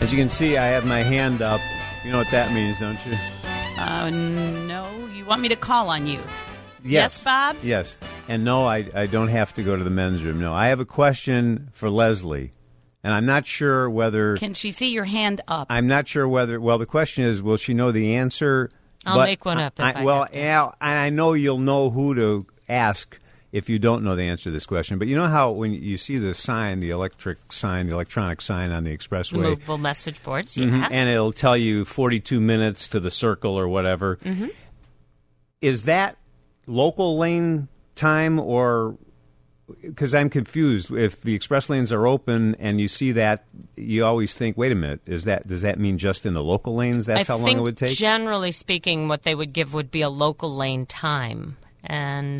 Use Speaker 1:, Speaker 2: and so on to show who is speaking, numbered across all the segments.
Speaker 1: As you can see, I have my hand up. You know what that means, don't you?
Speaker 2: No. You want me to call on you? Yes, Bob?
Speaker 1: Yes. And no, I don't have to go to the men's room. No, I have a question for Leslie. And I'm not sure whether...
Speaker 2: Can she see your hand up?
Speaker 1: I'm not sure whether... Well, the question is, will she know the answer?
Speaker 3: I'll make one up if I have to.
Speaker 1: Al, and I know you'll know who to ask if you don't know the answer to this question. But you know how when you see the sign, the electronic sign on the expressway...
Speaker 3: The movable message boards, yeah.
Speaker 1: Mm-hmm, and it'll tell you 42 minutes to the circle or whatever.
Speaker 3: Mm-hmm.
Speaker 1: Is that local lane time or... Because I'm confused. If the express lanes are open and you see that, you always think, wait a minute, does that mean just in the local lanes? That's how long it would take?
Speaker 3: Generally speaking, what they would give would be a local lane time. And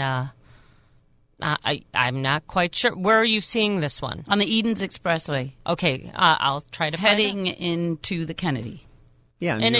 Speaker 3: I'm not quite sure. Where are you seeing this one?
Speaker 2: On the Edens Expressway.
Speaker 3: Okay, I'll try to
Speaker 2: heading
Speaker 3: find it.
Speaker 2: into the Kennedy.
Speaker 1: Yeah,
Speaker 3: and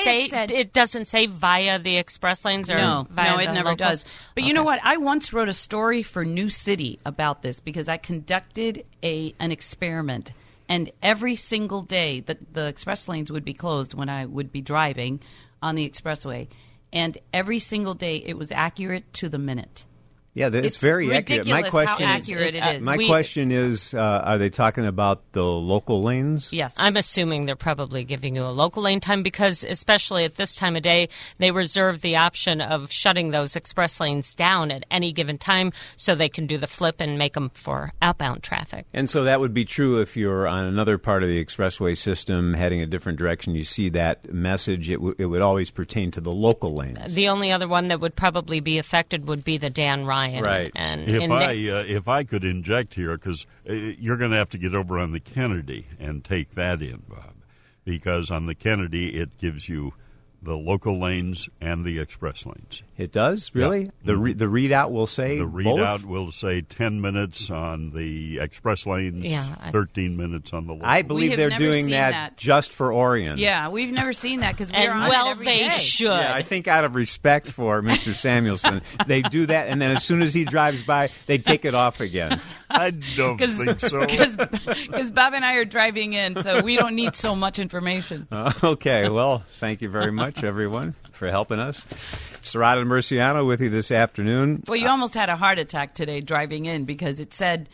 Speaker 3: it doesn't say via the express lanes or via
Speaker 2: it
Speaker 3: the
Speaker 2: never
Speaker 3: locals?
Speaker 2: does. But you know what? I once wrote a story for New City about this because I conducted an experiment, and every single day the express lanes would be closed when I would be driving on the expressway, and every single day it was accurate to the minute.
Speaker 1: Yeah, it's very accurate.
Speaker 2: My question how accurate it is.
Speaker 1: My question is, are they talking about the local lanes?
Speaker 2: Yes.
Speaker 3: I'm assuming they're probably giving you a local lane time because, especially at this time of day, they reserve the option of shutting those express lanes down at any given time so they can do the flip and make them for outbound traffic.
Speaker 1: And so that would be true if you're on another part of the expressway system heading a different direction. You see that message, it would always pertain to the local lanes.
Speaker 3: The only other one that would probably be affected would be the Dan Ryan.
Speaker 1: Right.
Speaker 3: And
Speaker 4: if I could inject here, because you're going to have to get over on the Kennedy and take that in, Bob, because on the Kennedy it gives you the local lanes and the express lanes.
Speaker 1: It does? Really?
Speaker 4: Yeah.
Speaker 1: The readout will say
Speaker 4: The readout
Speaker 1: both?
Speaker 4: will say 10 minutes on the express lanes, 13 minutes on the local.
Speaker 1: I believe they're doing that just for Orion.
Speaker 2: Yeah, we've never seen that because we're on it every
Speaker 3: they
Speaker 2: day.
Speaker 3: should.
Speaker 1: Yeah, I think out of respect for Mr. Samuelson, they do that, and then as soon as he drives by, they take it off again.
Speaker 4: I don't think so.
Speaker 2: Because Bob and I are driving in, so we don't need so much information.
Speaker 1: Okay, well, thank you very much, everyone, for helping us. Serrata and Murciano with you this afternoon.
Speaker 2: Well, you almost had a heart attack today driving in because it said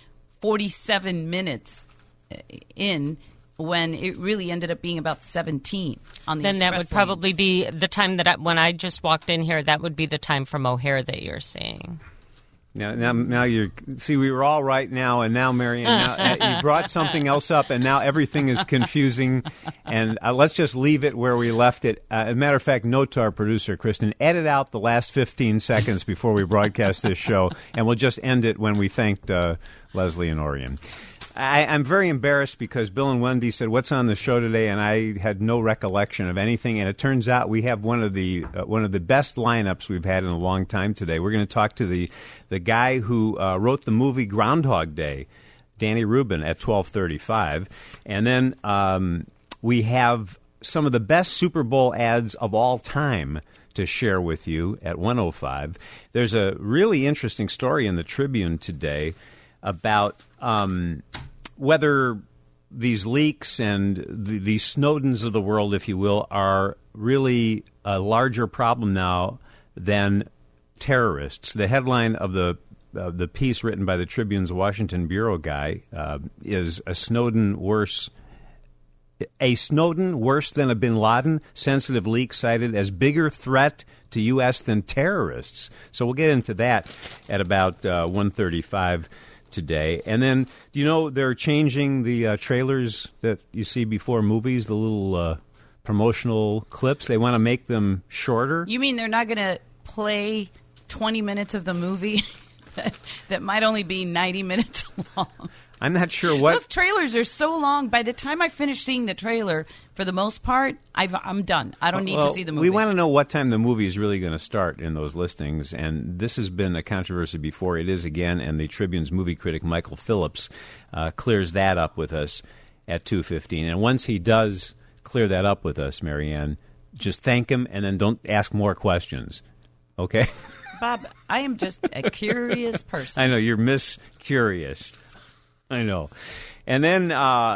Speaker 2: 47 minutes in when it really ended up being about 17 on the
Speaker 3: Then that would
Speaker 2: express
Speaker 3: probably
Speaker 2: lanes.
Speaker 3: be the time that when I just walked in here, that would be the time from O'Hare that you're seeing.
Speaker 1: Now you see we were all right now, and now Marianne, you brought something else up, and now everything is confusing. And let's just leave it where we left it. As a matter of fact, note to our producer Kristen: edit out the last 15 seconds before we broadcast this show, and we'll just end it when we thanked Leslie and Orion. I'm very embarrassed because Bill and Wendy said, "What's on the show today?" and I had no recollection of anything. And it turns out we have one of the best lineups we've had in a long time today. We're going to talk to the guy who wrote the movie Groundhog Day, Danny Rubin, at 12:35, and then we have some of the best Super Bowl ads of all time to share with you at 1:05. There's a really interesting story in the Tribune today about whether these leaks and the Snowdens of the world, if you will, are really a larger problem now than terrorists. The headline of the piece written by the Tribune's Washington bureau guy is a Snowden worse than a bin Laden, sensitive leak cited as bigger threat to U.S. than terrorists. So we'll get into that at about 1:35 today. And then, do you know they're changing the trailers that you see before movies, the little promotional clips? They want to make them shorter.
Speaker 2: You mean they're not going to play 20 minutes of the movie that might only be 90 minutes long?
Speaker 1: I'm not sure what...
Speaker 2: Those trailers are so long. By the time I finish seeing the trailer, for the most part, I'm done. I don't need to see the movie.
Speaker 1: We want to know what time the movie is really going to start in those listings, and this has been a controversy before. It is again, and the Tribune's movie critic Michael Phillips clears that up with us at 2:15. And once he does clear that up with us, Marianne, just thank him and then don't ask more questions. Okay?
Speaker 2: Bob, I am just a curious person.
Speaker 1: I know, you're Miss Curious. I know. And then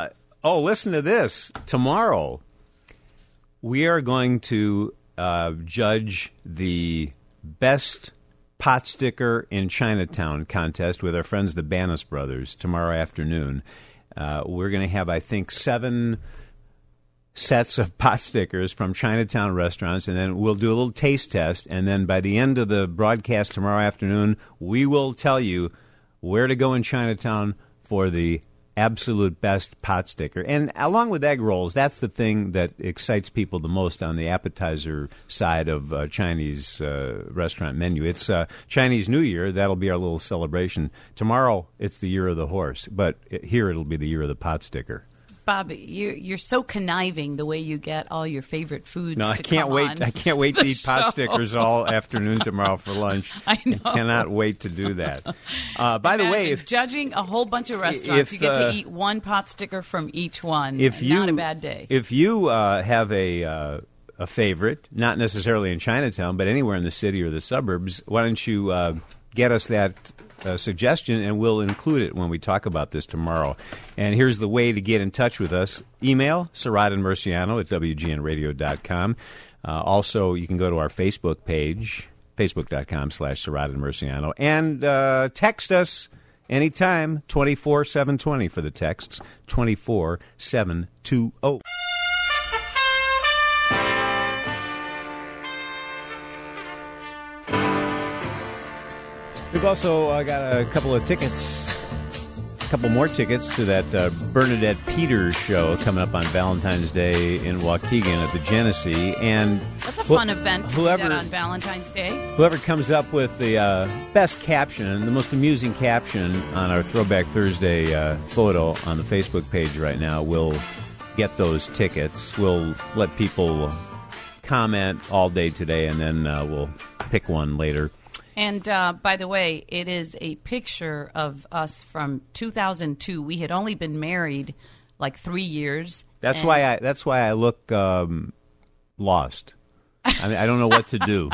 Speaker 1: Oh, listen to this. Tomorrow, we are going to judge the best pot sticker in Chinatown contest with our friends, the Banas brothers, tomorrow afternoon. We're going to have, I think, 7 sets of pot stickers from Chinatown restaurants, and then we'll do a little taste test, and then by the end of the broadcast tomorrow afternoon, we will tell you where to go in Chinatown for the absolute best pot sticker. And along with egg rolls, that's the thing that excites people the most on the appetizer side of Chinese restaurant menu. It's Chinese New Year. That'll be our little celebration. Tomorrow, it's the year of the horse, but here it'll be the year of the pot sticker.
Speaker 2: Bobby, you're so conniving the way you get all your favorite foods.
Speaker 1: No, I
Speaker 2: to
Speaker 1: can't
Speaker 2: come
Speaker 1: wait.
Speaker 2: on
Speaker 1: I can't wait to eat pot
Speaker 2: show.
Speaker 1: stickers all afternoon tomorrow for lunch.
Speaker 2: I know.
Speaker 1: Cannot wait to do that. By the way, if
Speaker 2: judging a whole bunch of restaurants, you get to eat one pot sticker from each one. Not a bad day.
Speaker 1: If you have a favorite, not necessarily in Chinatown, but anywhere in the city or the suburbs, why don't you get us that suggestion, and we'll include it when we talk about this tomorrow. And here's the way to get in touch with us. Email Surratt and Murciano at WGNradio.com. Also, you can go to our Facebook page, facebook.com/Surratt and Murciano, and text us anytime, 24-720 for the texts, 24-720. We've also got a couple of tickets, a couple more tickets to that Bernadette Peters show coming up on Valentine's Day in Waukegan at the Genesee. And
Speaker 2: that's a fun event to do that on Valentine's Day.
Speaker 1: Whoever comes up with the best caption, the most amusing caption on our Throwback Thursday photo on the Facebook page right now will get those tickets. We'll let people comment all day today, and then we'll pick one later.
Speaker 2: And by the way, it is a picture of us from 2002. We had only been married like 3 years.
Speaker 1: That's why I look lost. I mean, I don't know what to do.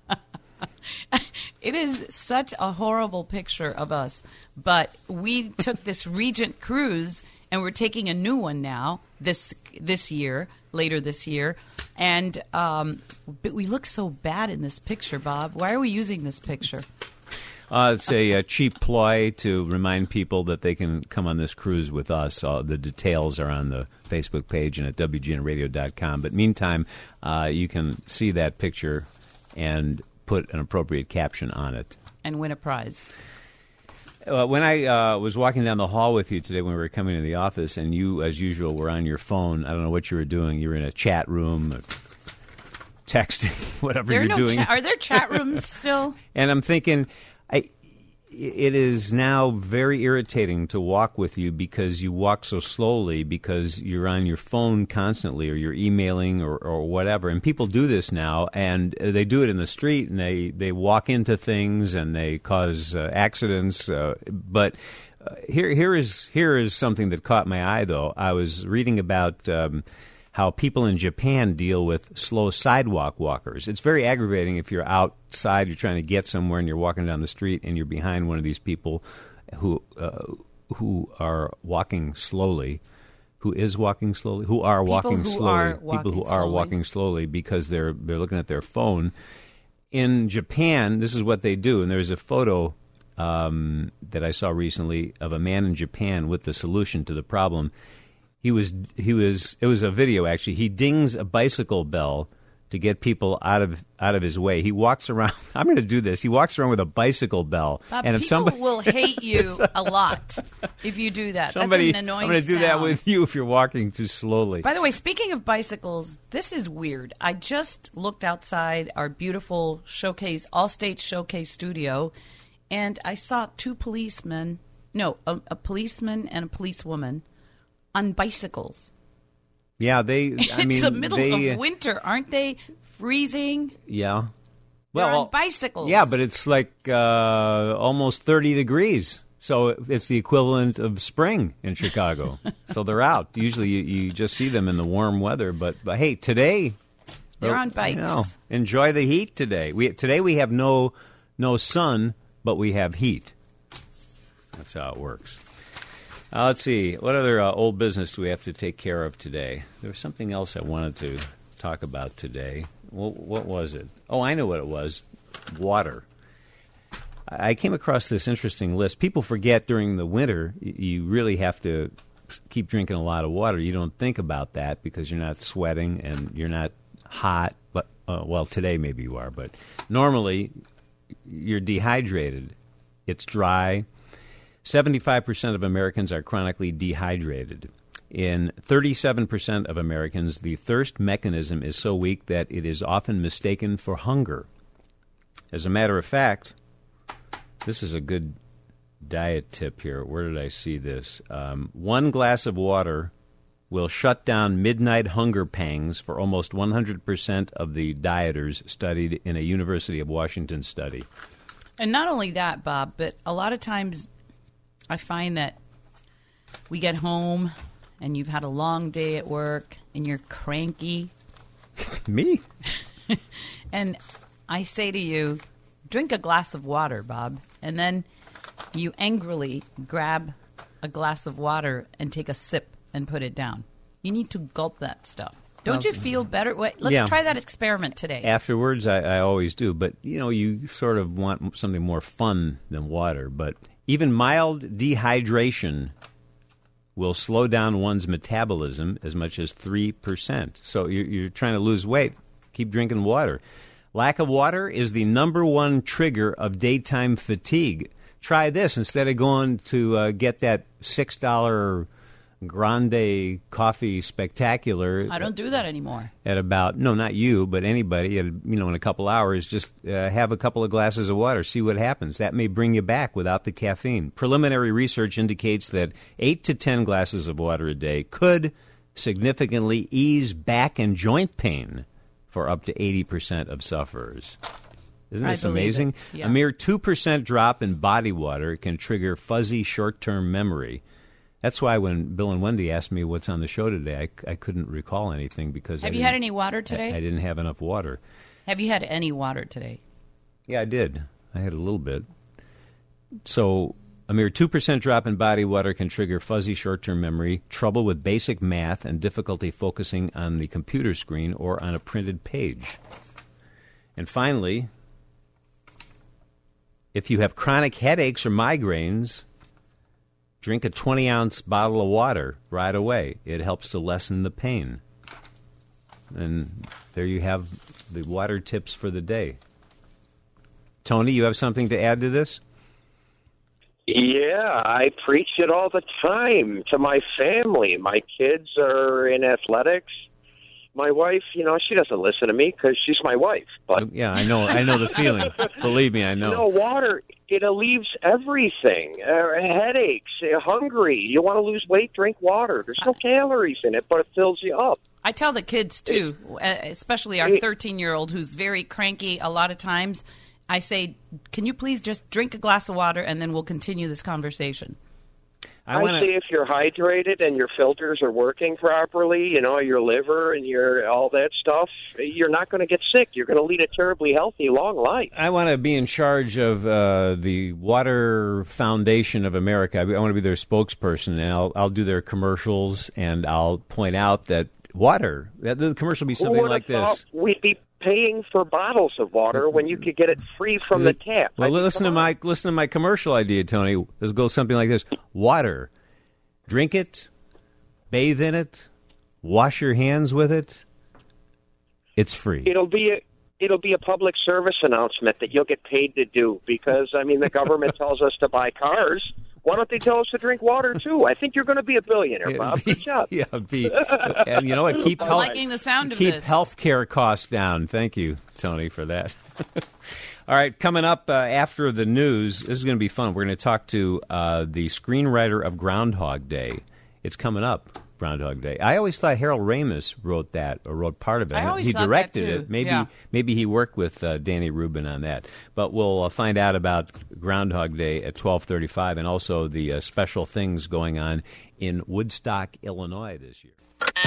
Speaker 2: It is such a horrible picture of us. But we took this Regent cruise, and we're taking a new one now this year, later this year. And but we look so bad in this picture, Bob. Why are we using this picture?
Speaker 1: It's a cheap ploy to remind people that they can come on this cruise with us. The details are on the Facebook page and at WGNradio.com. But meantime, you can see that picture and put an appropriate caption on it.
Speaker 2: And win a prize.
Speaker 1: When I was walking down the hall with you today when we were coming to the office, and you, as usual, were on your phone. I don't know what you were doing. You were in a chat room, texting, whatever you're doing.
Speaker 2: Are there chat rooms still?
Speaker 1: And I'm thinking, it is now very irritating to walk with you because you walk so slowly because you're on your phone constantly or you're emailing or whatever. And people do this now, and they do it in the street, and they walk into things and they cause accidents. But here is something that caught my eye, though. I was reading about how people in Japan deal with slow sidewalk walkers. It's very aggravating if you're outside, you're trying to get somewhere, and you're walking down the street, and you're behind one of these people who are walking slowly, people who are walking slowly because they're looking at their phone. In Japan, this is what they do, and there's a photo that I saw recently of a man in Japan with the solution to the problem. It was a video, actually. He dings a bicycle bell to get people out of his way. He walks around. I'm going to do this. He walks around with a bicycle bell.
Speaker 2: And if people will hate you a lot if you do that. That's an annoying
Speaker 1: I'm going to do that with you if you're walking too slowly.
Speaker 2: By the way, speaking of bicycles, this is weird. I just looked outside our beautiful Allstate Showcase studio, and I saw a policeman and a policewoman on bicycles.
Speaker 1: Yeah,
Speaker 2: it's the middle of winter, aren't they? Freezing.
Speaker 1: Yeah.
Speaker 2: They're on bicycles.
Speaker 1: Yeah, but it's like almost 30 degrees. So it's the equivalent of spring in Chicago. So they're out. Usually you just see them in the warm weather. But hey, today
Speaker 2: they're on bikes.
Speaker 1: Enjoy the heat today. Today we have no sun, but we have heat. That's how it works. Let's see. What other old business do we have to take care of today? There was something else I wanted to talk about today. What was it? Oh, I know what it was. Water. I came across this interesting list. People forget during the winter you really have to keep drinking a lot of water. You don't think about that because you're not sweating and you're not hot. But well, today maybe you are, but normally you're dehydrated. It's dry. 75% of Americans are chronically dehydrated. In 37% of Americans, the thirst mechanism is so weak that it is often mistaken for hunger. As a matter of fact, this is a good diet tip here. Where did I see this? 1 glass of water will shut down midnight hunger pangs for almost 100% of the dieters studied in a University of Washington study.
Speaker 2: And not only that, Bob, but a lot of times I find that we get home and you've had a long day at work and you're cranky.
Speaker 1: Me?
Speaker 2: And I say to you, drink a glass of water, Bob. And then you angrily grab a glass of water and take a sip and put it down. You need to gulp that stuff. Don't you feel better? Wait, let's try that experiment today.
Speaker 1: Afterwards, I always do. But, you sort of want something more fun than water. But even mild dehydration will slow down one's metabolism as much as 3%. So you're trying to lose weight. Keep drinking water. Lack of water is the number one trigger of daytime fatigue. Try this. Instead of going to get that $6 Grande Coffee Spectacular.
Speaker 2: I don't do that anymore.
Speaker 1: At about, no, not you, but anybody, in a couple hours, just have a couple of glasses of water, see what happens. That may bring you back without the caffeine. Preliminary research indicates that 8 to 10 glasses of water a day could significantly ease back and joint pain for up to 80% of sufferers. Isn't this amazing?
Speaker 2: Yeah.
Speaker 1: A mere 2% drop in body water can trigger fuzzy short-term memory. That's why when Bill and Wendy asked me what's on the show today, I couldn't recall anything because
Speaker 2: Have you had any water today?
Speaker 1: I didn't have enough water.
Speaker 2: Have you had any water today?
Speaker 1: Yeah, I did. I had a little bit. So a mere 2% drop in body water can trigger fuzzy short-term memory, trouble with basic math, and difficulty focusing on the computer screen or on a printed page. And finally, if you have chronic headaches or migraines, drink a 20-ounce bottle of water right away. It helps to lessen the pain. And there you have the water tips for the day. Tony, you have something to add to this?
Speaker 5: Yeah, I preach it all the time to my family. My kids are in athletics. My wife, she doesn't listen to me because she's my wife. But
Speaker 1: yeah, I know the feeling. Believe me, I know.
Speaker 5: Water, it relieves everything. Headaches, hungry. You want to lose weight, drink water. There's no calories in it, but it fills you up.
Speaker 2: I tell the kids, too, especially our 13-year-old who's very cranky a lot of times. I say, can you please just drink a glass of water and then we'll continue this conversation.
Speaker 5: I say if you're hydrated and your filters are working properly, your liver and all that stuff, you're not going to get sick. You're going to lead a terribly healthy, long life.
Speaker 1: I want to be in charge of the Water Foundation of America. I want to be their spokesperson, and I'll do their commercials, and I'll point out that water, the commercial will be something like this.
Speaker 5: We'd be paying for bottles of water when you could get it free from the tap.
Speaker 1: Well, listen to my commercial idea, Tony. Let's go something like this: water, drink it, bathe in it, wash your hands with it. It's free.
Speaker 5: It'll be a public service announcement that you'll get paid to do because the government tells us to buy cars. Why don't they tell us to drink water, too? I think you're going to be a billionaire, Bob. Good job.
Speaker 1: Yeah, and you know what? Keep
Speaker 2: liking the sound of this.
Speaker 1: Health care costs down. Thank you, Tony, for that. All right, coming up after the news, this is going to be fun. We're going to talk to the screenwriter of Groundhog Day. It's coming up, Groundhog Day. I always thought Harold Ramis wrote that or wrote part of it.
Speaker 2: He
Speaker 1: directed
Speaker 2: that too.
Speaker 1: it. Maybe he worked with Danny Rubin on that. But we'll find out about Groundhog Day at 12:35 and also the special things going on in Woodstock, Illinois this year.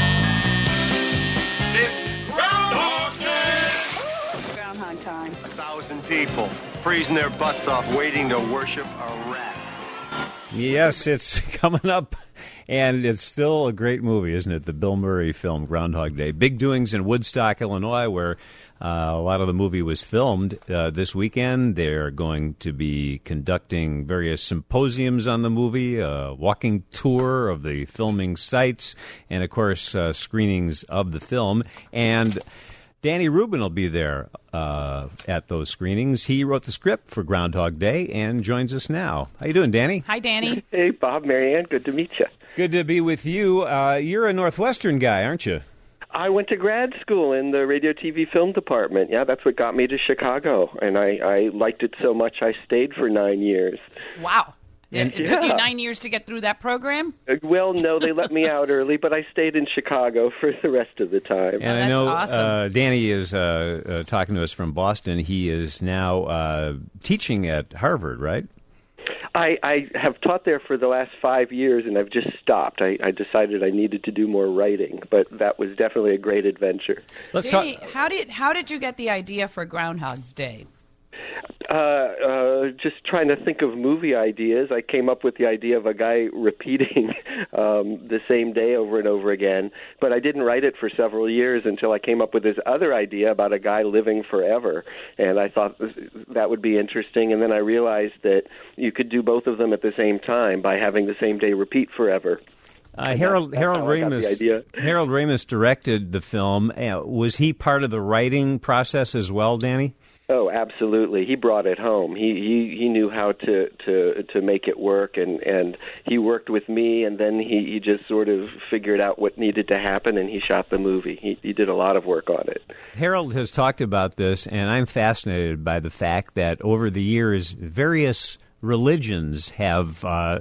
Speaker 6: It's Groundhog Day!
Speaker 7: Groundhog time.
Speaker 6: 1,000 people freezing their butts off waiting to worship a rat.
Speaker 1: Yes, it's coming up, and it's still a great movie, isn't it? The Bill Murray film, Groundhog Day. Big doings in Woodstock, Illinois, where a lot of the movie was filmed this weekend. They're going to be conducting various symposiums on the movie, a walking tour of the filming sites, and, of course, screenings of the film. And Danny Rubin will be there at those screenings. He wrote the script for Groundhog Day and joins us now. How you doing, Danny?
Speaker 2: Hi, Danny.
Speaker 7: Hey, Bob, Marianne, good to meet you.
Speaker 1: Good to be with you. You're a Northwestern guy, aren't you?
Speaker 7: I went to grad school in the radio, TV, film department. Yeah, that's what got me to Chicago, and I liked it so much I stayed for 9 years.
Speaker 2: Wow. It took you 9 years to get through that program?
Speaker 7: Well, no, they let me out early, but I stayed in Chicago for the rest of the time.
Speaker 1: And I know Danny is talking to us from Boston. He is now teaching at Harvard, right?
Speaker 7: I have taught there for the last 5 years, and I've just stopped. I decided I needed to do more writing, but that was definitely a great adventure.
Speaker 2: Danny, how did you get the idea for Groundhog's Day?
Speaker 7: Just trying to think of movie ideas. I came up with the idea of a guy repeating the same day over and over again, but I didn't write it for several years until I came up with this other idea about a guy living forever, and I thought that would be interesting, and then I realized that you could do both of them at the same time by having the same day repeat forever.
Speaker 1: Harold Ramis directed the film. Was he part of the writing process as well, Danny?
Speaker 7: Oh, absolutely. He brought it home. He knew how to make it work, and he worked with me, and then he just sort of figured out what needed to happen, and he shot the movie. He did a lot of work on it.
Speaker 1: Harold has talked about this, and I'm fascinated by the fact that over the years, various religions have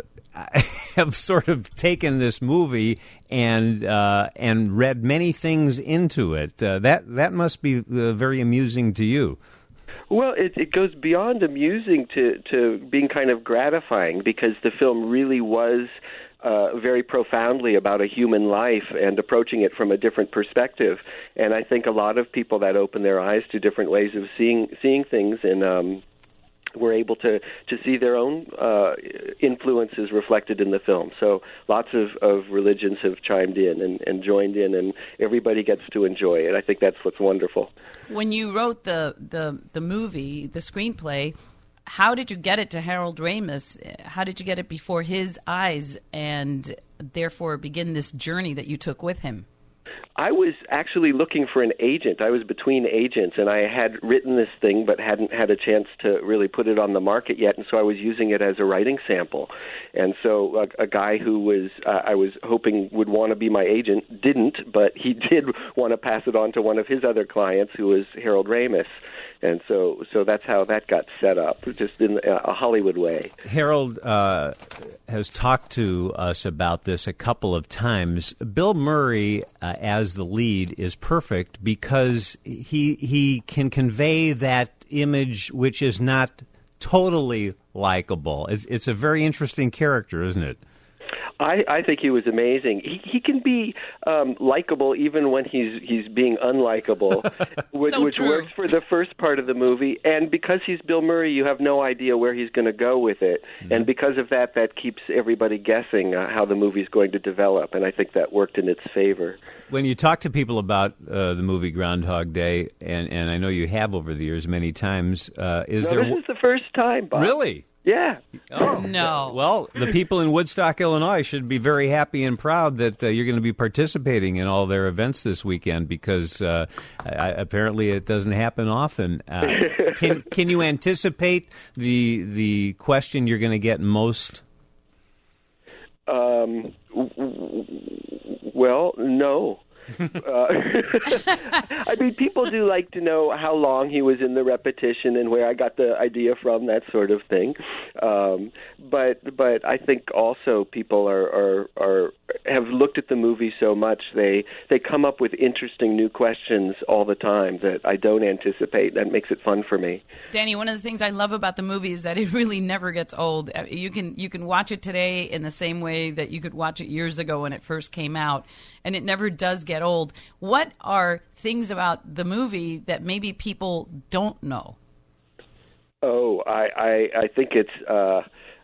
Speaker 1: sort of taken this movie and read many things into it. That must be very amusing to you.
Speaker 7: Well, it goes beyond amusing to being kind of gratifying, because the film really was very profoundly about a human life and approaching it from a different perspective. And I think a lot of people that open their eyes to different ways of seeing things and were able to see their own influences reflected in the film. So lots of religions have chimed in and joined in, and everybody gets to enjoy it. I think that's what's wonderful.
Speaker 2: When you wrote the movie, the screenplay, how did you get it to Harold Ramis? How did you get it before his eyes and therefore begin this journey that you took with him?
Speaker 7: I was actually looking for an agent. I was between agents, and I had written this thing but hadn't had a chance to really put it on the market yet, and so I was using it as a writing sample. And so a guy who was I was hoping would want to be my agent didn't, but he did want to pass it on to one of his other clients, who was Harold Ramis. And so that's how that got set up, just in a Hollywood way.
Speaker 1: Harold has talked to us about this a couple of times. Bill Murray, as the lead, is perfect because he can convey that image which is not totally likable. It's a very interesting character, isn't it?
Speaker 7: I think he was amazing. He can be likable even when he's being unlikable, which works for the first part of the movie. And because he's Bill Murray, you have no idea where he's going to go with it. Mm-hmm. And because of that keeps everybody guessing how the movie's going to develop. And I think that worked in its favor.
Speaker 1: When you talk to people about the movie Groundhog Day, and I know you have over the years many times,
Speaker 7: this is the first time, Bob.
Speaker 1: Really?
Speaker 7: Yeah.
Speaker 1: Oh,
Speaker 2: no.
Speaker 1: Well, the people in Woodstock, Illinois should be very happy and proud that you're going to be participating in all their events this weekend, because apparently it doesn't happen often. Can you anticipate the question you're going to get most?
Speaker 7: Well, no. I mean, people do like to know how long he was in the repetition and where I got the idea from, that sort of thing. But I think also people have looked at the movie so much they come up with interesting new questions all the time that I don't anticipate. That makes it fun for me.
Speaker 2: Danny, one of the things I love about the movie is that it really never gets old. You can watch it today in the same way that you could watch it years ago when it first came out, and it never does get old. What are things about the movie that maybe people don't know?
Speaker 7: Oh, I think it's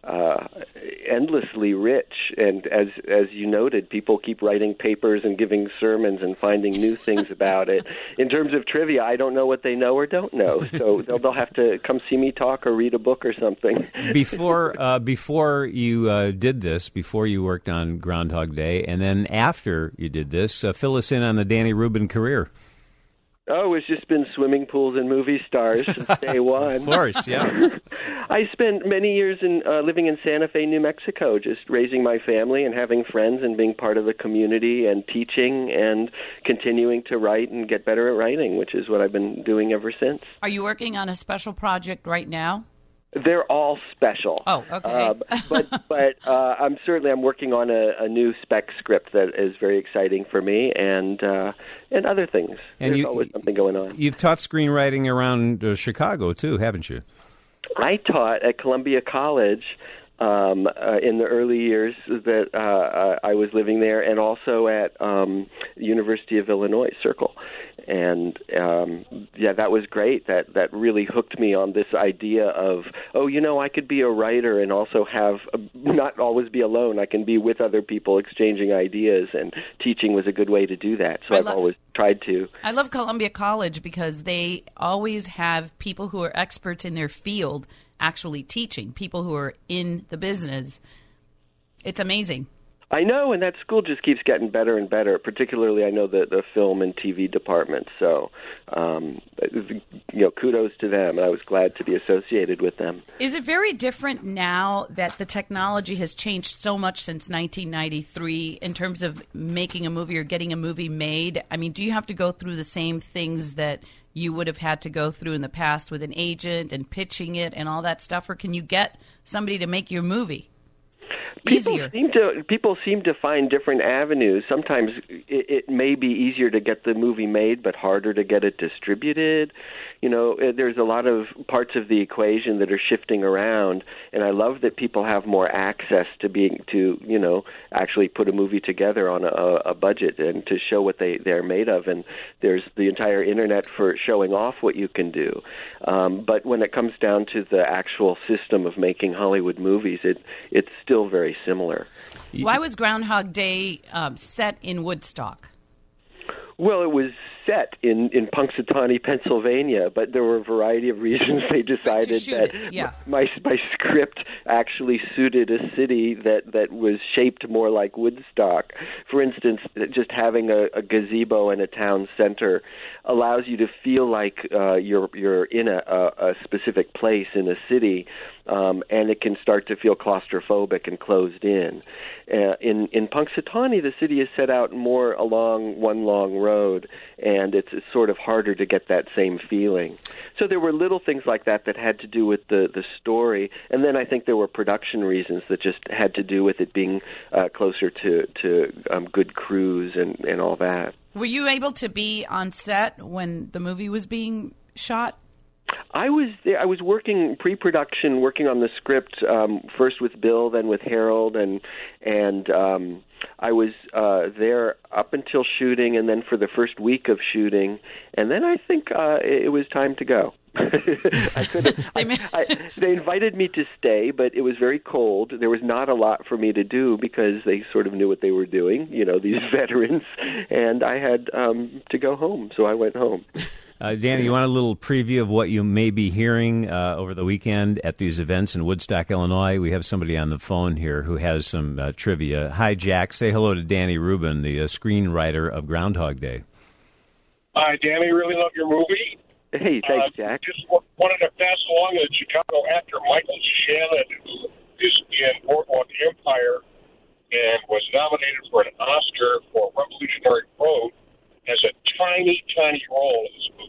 Speaker 7: endlessly rich. And as you noted, people keep writing papers and giving sermons and finding new things about it. In terms of trivia, I don't know what they know or don't know, so they'll have to come see me talk or read a book or something.
Speaker 1: Before you did this, before you worked on Groundhog Day, and then after you did this, fill us in on the Danny Rubin career.
Speaker 7: Oh, it's just been swimming pools and movie stars since day one.
Speaker 1: Of course, yeah.
Speaker 7: I spent many years living in Santa Fe, New Mexico, just raising my family and having friends and being part of the community and teaching and continuing to write and get better at writing, which is what I've been doing ever since.
Speaker 2: Are you working on a special project right now?
Speaker 7: They're all special.
Speaker 2: Oh, okay.
Speaker 7: But I'm working on a new spec script that is very exciting for me, and other things.
Speaker 1: And
Speaker 7: There's always something going on.
Speaker 1: You've taught screenwriting around Chicago too, haven't you?
Speaker 7: I taught at Columbia College in the early years that I was living there, and also at University of Illinois Circle. And that was great. That really hooked me on this idea of, I could be a writer and also have not always be alone. I can be with other people exchanging ideas, and teaching was a good way to do that. So I've always tried to.
Speaker 2: I love Columbia College because they always have people who are experts in their field actually teaching, people who are in the business. It's amazing.
Speaker 7: I know, and that school just keeps getting better and better, particularly I know the film and TV department. So, kudos to them. I was glad to be associated with them.
Speaker 2: Is it very different now that the technology has changed so much since 1993 in terms of making a movie or getting a movie made? I mean, do you have to go through the same things that you would have had to go through in the past with an agent and pitching it and all that stuff, or can you get somebody to make your movie easier?
Speaker 7: People seem to find different avenues. Sometimes it may be easier to get the movie made, but harder to get it distributed. There's a lot of parts of the equation that are shifting around, and I love that people have more access to actually put a movie together on a budget and to show what they're made of. And there's the entire internet for showing off what you can do. But when it comes down to the actual system of making Hollywood movies, it's still very similar.
Speaker 2: Why was Groundhog Day set in Woodstock?
Speaker 7: Well, it was set in Punxsutawney, Pennsylvania, but there were a variety of reasons they decided that my script actually suited a city that was shaped more like Woodstock. For instance, just having a gazebo in a town center allows you to feel like you're in a specific place in a city, and it can start to feel claustrophobic and closed in. In Punxsutawney, the city is set out more along one long road, and it's sort of harder to get that same feeling. So there were little things like that had to do with the story, and then I think there were production reasons that just had to do with it being closer to good crews and all that.
Speaker 2: Were you able to be on set when the movie was being shot?
Speaker 7: I was there. I was working pre-production, working on the script first with Bill, then with Harold, and I was there up until shooting, and then for the first week of shooting, and then I think it was time to go. They invited me to stay, but it was very cold. There was not a lot for me to do because they sort of knew what they were doing, these veterans, and I had to go home, so I went home.
Speaker 1: Danny, you want a little preview of what you may be hearing over the weekend at these events in Woodstock, Illinois? We have somebody on the phone here who has some trivia. Hi, Jack. Say hello to Danny Rubin, the screenwriter of Groundhog Day.
Speaker 6: Hi, Danny. Really love your movie.
Speaker 7: Hey, thanks, Jack.
Speaker 6: Just wanted to pass along that Chicago actor Michael Shannon is in Boardwalk Empire and was nominated for an Oscar for Revolutionary Road as a tiny, tiny role in this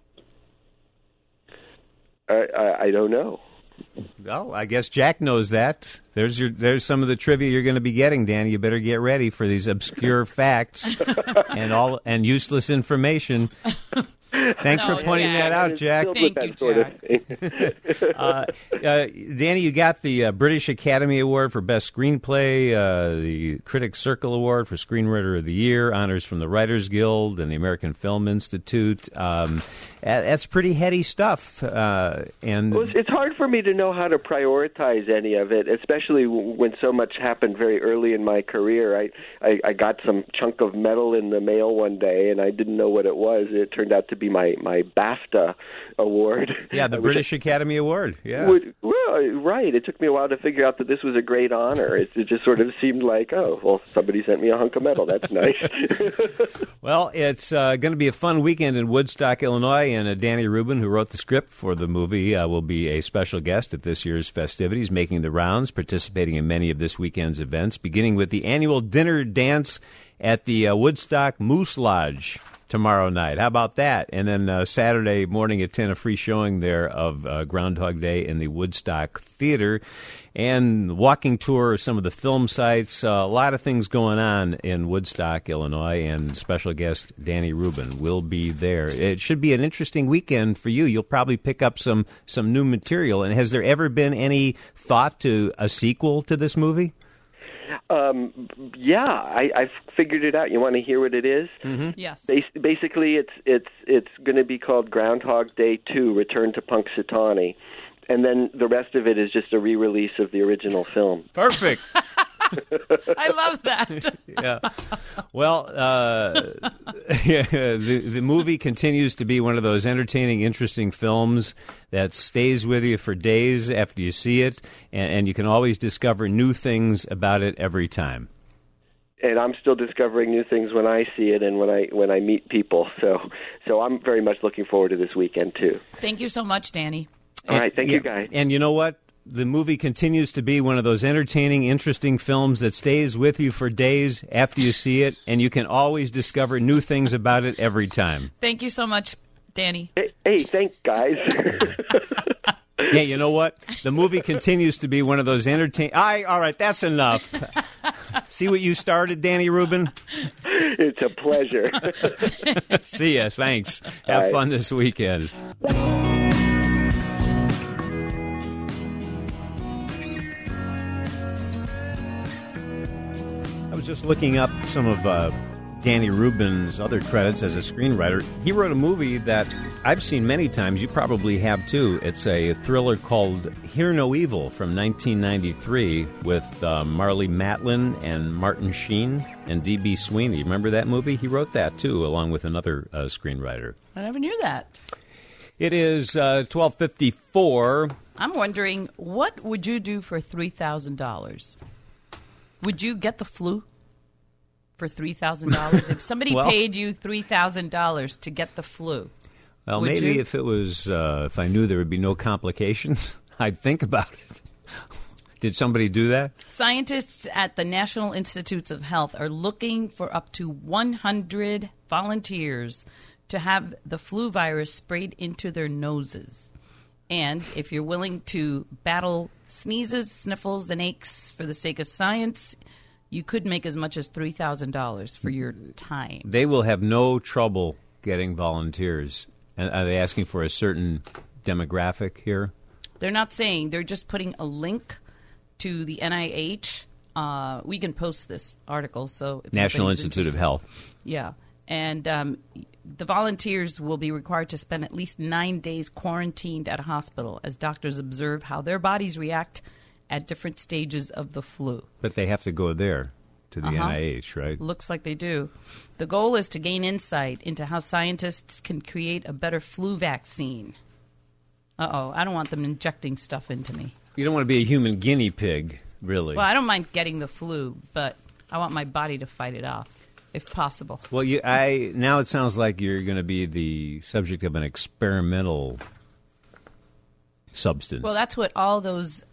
Speaker 6: movie.
Speaker 7: I don't know.
Speaker 1: Well, I guess Jack knows that. There's some of the trivia you're going to be getting, Danny. You better get ready for these obscure facts and useless information. Thanks for pointing that out, Jack.
Speaker 2: Thank you, Jack.
Speaker 1: Danny, you got the British Academy Award for Best Screenplay, the Critics Circle Award for Screenwriter of the Year, honors from the Writers Guild and the American Film Institute. That's pretty heady stuff. And
Speaker 7: it's hard for me to know how to prioritize any of it, especially when so much happened very early in my career. I got some chunk of metal in the mail one day, and I didn't know what it was. It turned out to be my BAFTA award.
Speaker 1: Yeah, the British Academy Award. Yeah.
Speaker 7: Right. It took me a while to figure out that this was a great honor. It just sort of seemed like, oh, well, somebody sent me a hunk of metal. That's nice.
Speaker 1: Well, it's going to be a fun weekend in Woodstock, Illinois, and Danny Rubin, who wrote the script for the movie, will be a special guest at this year's festivities, making the rounds, participating in many of this weekend's events, beginning with the annual dinner dance at the Woodstock Moose Lodge tomorrow night. How about that? And then Saturday morning at 10, a free showing there of Groundhog Day in the Woodstock Theater, and walking tour of some of the film sites. A lot of things going on in Woodstock, Illinois, and special guest Danny Rubin will be there. It should be an interesting weekend for you. You'll probably pick up some new material. And has there ever been any thought to a sequel to this movie?
Speaker 7: Yeah, I've figured it out. You want to hear what it is?
Speaker 1: Mm-hmm.
Speaker 2: Yes.
Speaker 7: Basically, it's going to be called Groundhog Day 2: Return to Punxsutawney, and then the rest of it is just a re-release of the original film.
Speaker 1: Perfect.
Speaker 2: I love that.
Speaker 1: Yeah. Well, the movie continues to be one of those entertaining, interesting films that stays with you for days after you see it, and you can always discover new things about it every time.
Speaker 7: And I'm still discovering new things when I see it and when I meet people. So I'm very much looking forward to this weekend too.
Speaker 2: Thank you so much, Danny.
Speaker 7: All right, thank you, guys.
Speaker 1: And you know what? The movie continues to be one of those entertaining, interesting films that stays with you for days after you see it, and you can always discover new things about it every time.
Speaker 2: Thank you so much, Danny.
Speaker 7: Hey, thanks, guys.
Speaker 1: Yeah, you know what? The movie continues to be one of those entertaining... All right, that's enough. See what you started, Danny Rubin?
Speaker 7: It's a pleasure.
Speaker 1: See ya. Thanks. Have fun this weekend. I was just looking up some of Danny Rubin's other credits as a screenwriter. He wrote a movie that I've seen many times. You probably have, too. It's a thriller called Hear No Evil from 1993 with Marlee Matlin and Martin Sheen and D.B. Sweeney. Remember that movie? He wrote that, too, along with another screenwriter.
Speaker 2: I never knew that.
Speaker 1: It is 12:54.
Speaker 2: I'm wondering, what would you do for $3,000? Would you get the flu for $3,000? If somebody paid you $3,000 to get the flu,
Speaker 1: well,
Speaker 2: would
Speaker 1: maybe
Speaker 2: you?
Speaker 1: if it was, if I knew there would be no complications, I'd think about it. Did somebody do that?
Speaker 2: Scientists at the National Institutes of Health are looking for up to 100 volunteers to have the flu virus sprayed into their noses. And if you're willing to battle sneezes, sniffles, and aches for the sake of science, you could make as much as $3,000 for your time.
Speaker 1: They will have no trouble getting volunteers. And are they asking for a certain demographic here?
Speaker 2: They're not saying. They're just putting a link to the NIH. We can post this article. So if
Speaker 1: National
Speaker 2: anybody's
Speaker 1: Institute of
Speaker 2: interested.
Speaker 1: Health.
Speaker 2: Yeah. And the volunteers will be required to spend at least 9 days quarantined at a hospital as doctors observe how their bodies react at different stages of the flu.
Speaker 1: But they have to go there to the NIH, right?
Speaker 2: Looks like they do. The goal is to gain insight into how scientists can create a better flu vaccine. I don't want them injecting stuff into me.
Speaker 1: You don't want to be a human guinea pig, really.
Speaker 2: Well, I don't mind getting the flu, but I want my body to fight it off, if possible.
Speaker 1: Well, now it sounds like you're going to be the subject of an experimental substance.
Speaker 2: Well, that's what all those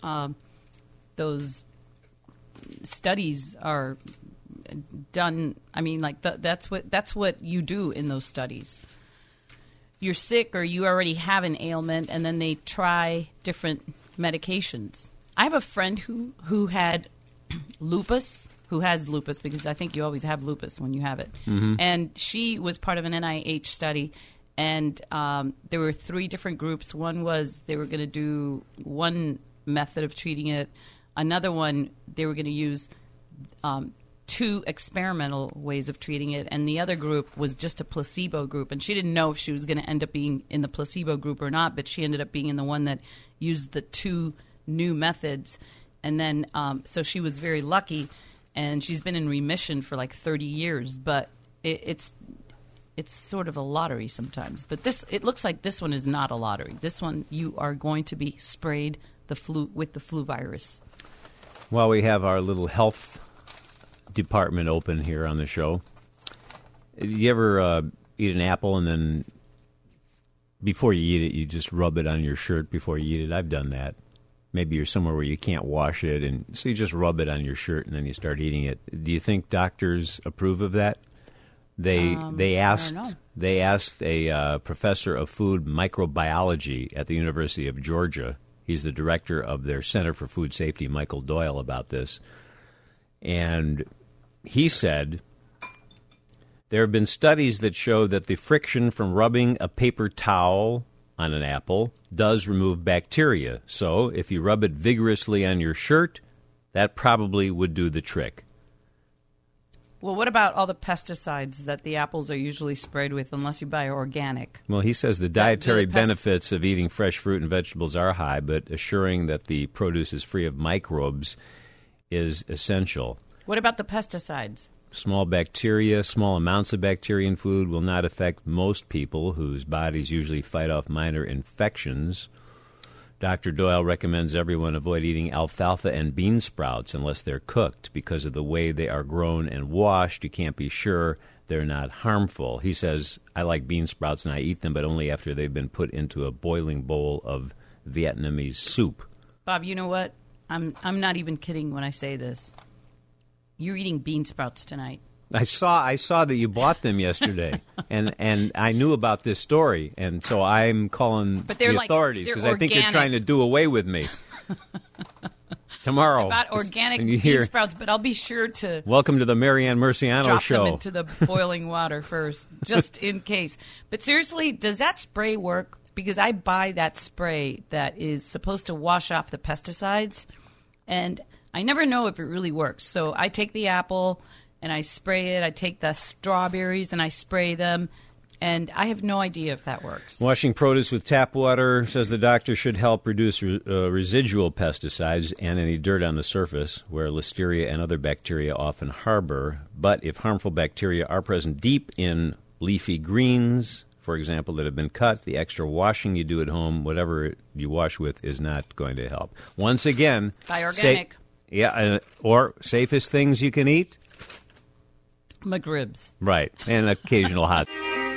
Speaker 2: studies are done. I mean, like that's what you do in those studies. You're sick or you already have an ailment, and then they try different medications. I have a friend who had lupus. Who has lupus, because I think you always have lupus when you have it. Mm-hmm. And she was part of an NIH study, And there were 3 different groups. One was they were going to do one method of treating it. Another one, they were going to use 2 experimental ways of treating it. And the other group was just a placebo group. And she didn't know if she was going to end up being in the placebo group or not, but she ended up being in the one that used the 2 new methods. And then, so she was very lucky. And she's been in remission for like 30 years. But it's sort of a lottery sometimes. But it looks like this one is not a lottery. This one, you are going to be sprayed with the flu virus.
Speaker 1: While we have our little health department open here on the show, do you ever eat an apple and then before you eat it, you just rub it on your shirt before you eat it? I've done that. Maybe you're somewhere where you can't wash it, and so you just rub it on your shirt and then you start eating it. Do you think doctors approve of that? They asked a professor of food microbiology at the University of Georgia. He's the director of their Center for Food Safety, Michael Doyle, about this. And he said, there have been studies that show that the friction from rubbing a paper towel on an apple does remove bacteria. So if you rub it vigorously on your shirt, that probably would do the trick.
Speaker 2: Well, what about all the pesticides that the apples are usually sprayed with unless you buy organic?
Speaker 1: Well, he says the dietary benefits of eating fresh fruit and vegetables are high, but assuring that the produce is free of microbes is essential.
Speaker 2: What about the pesticides?
Speaker 1: Small amounts of bacteria in food will not affect most people whose bodies usually fight off minor infections. Dr. Doyle recommends everyone avoid eating alfalfa and bean sprouts unless they're cooked. Because of the way they are grown and washed, you can't be sure they're not harmful. He says, I like bean sprouts and I eat them, but only after they've been put into a boiling bowl of Vietnamese soup.
Speaker 2: Bob, you know what? I'm not even kidding when I say this. You're eating bean sprouts tonight.
Speaker 1: I saw that you bought them yesterday, and I knew about this story, and so I'm calling the authorities because I think you're trying to do away with me. Tomorrow.
Speaker 2: About organic bean sprouts, but I'll be sure to...
Speaker 1: Welcome to the Marianne Murciano Show.
Speaker 2: Drop them into the boiling water first, just in case. But seriously, does that spray work? Because I buy that spray that is supposed to wash off the pesticides, and I never know if it really works. So I take the apple and I spray it. I take the strawberries and I spray them, and I have no idea if that works. Washing produce with tap water, says the doctor, should help reduce residual pesticides and any dirt on the surface where listeria and other bacteria often harbor. But if harmful bacteria are present deep in leafy greens, for example, that have been cut, the extra washing you do at home, whatever you wash with, is not going to help. Once again, buy organic. Or safest things you can eat? McRibs. Right, and occasional hot.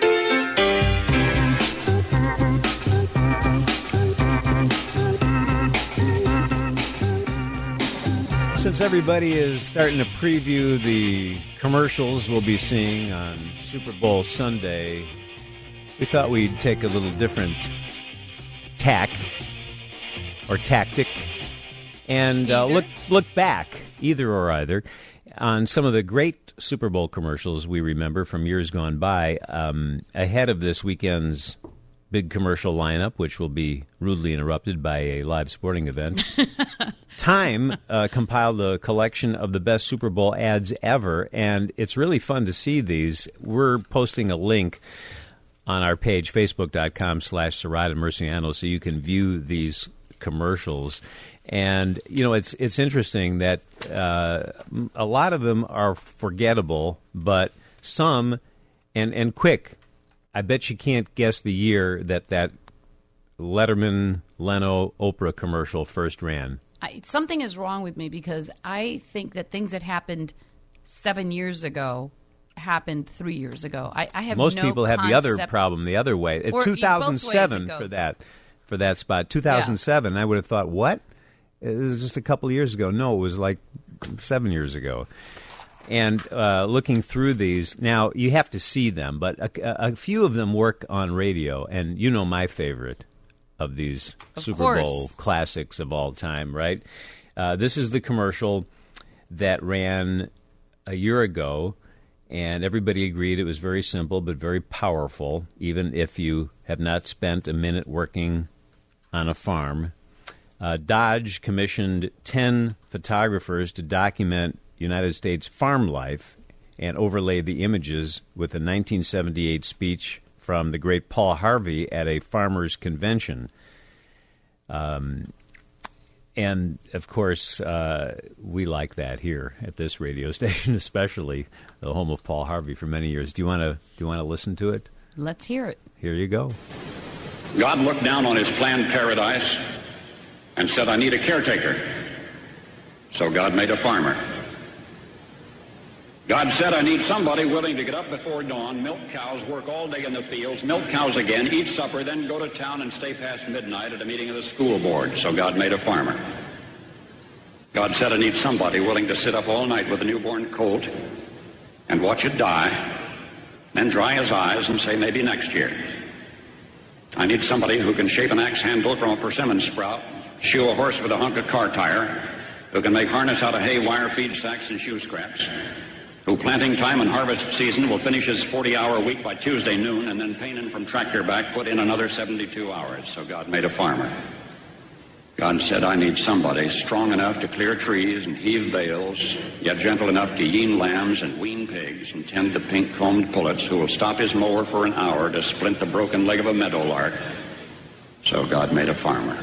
Speaker 2: Since everybody is starting to preview the commercials we'll be seeing on Super Bowl Sunday, we thought we'd take a little different tack or tactic and look back, either or either, on some of the great Super Bowl commercials we remember from years gone by, ahead of this weekend's big commercial lineup, which will be rudely interrupted by a live sporting event. Time compiled a collection of the best Super Bowl ads ever, and it's really fun to see these. We're posting a link on our page, facebook.com/Serrata Murciano, so you can view these commercials. And, you know, it's interesting that a lot of them are forgettable, but some, and quick, I bet you can't guess the year that Letterman, Leno, Oprah commercial first ran. Something is wrong with me because I think that things that happened 7 years ago happened 3 years ago. I have most people have the other problem the other way. 2007 for that spot. 2007, I would have thought, what? It was just a couple of years ago. No, it was like 7 years ago. And looking through these, now you have to see them, but a few of them work on radio. And you know my favorite of these Super Bowl classics of all time, right? This is the commercial that ran a year ago,
Speaker 1: And everybody agreed it was very simple but very powerful, even if you have not spent a minute working on a farm. Dodge commissioned 10 photographers to document United States farm life and overlay the images with a 1978 speech from the great Paul Harvey at a farmers' convention. And, of course, we like that here at this radio station, especially the home of Paul Harvey for many years. Do you want to listen to it?
Speaker 2: Let's hear it.
Speaker 1: Here you go.
Speaker 8: God looked down on his planned paradise and said, I need a caretaker. So God made a farmer. God said, I need somebody willing to get up before dawn, milk cows, work all day in the fields, milk cows again, eat supper, then go to town and stay past midnight at a meeting of the school board. So God made a farmer. God said, I need somebody willing to sit up all night with a newborn colt and watch it die, then dry his eyes and say, maybe next year. I need somebody who can shape an axe handle from a persimmon sprout, shoe a horse with a hunk of car tire, who can make harness out of hay, wire, feed sacks, and shoe scraps, who planting time and harvest season will finish his 40-hour week by Tuesday noon, and then painting from tractor back put in another 72 hours. So God made a farmer. God said, I need somebody strong enough to clear trees and heave bales, yet gentle enough to yean lambs and wean pigs and tend the pink-combed pullets, who will stop his mower for an hour to splint the broken leg of a meadowlark. So God made a farmer.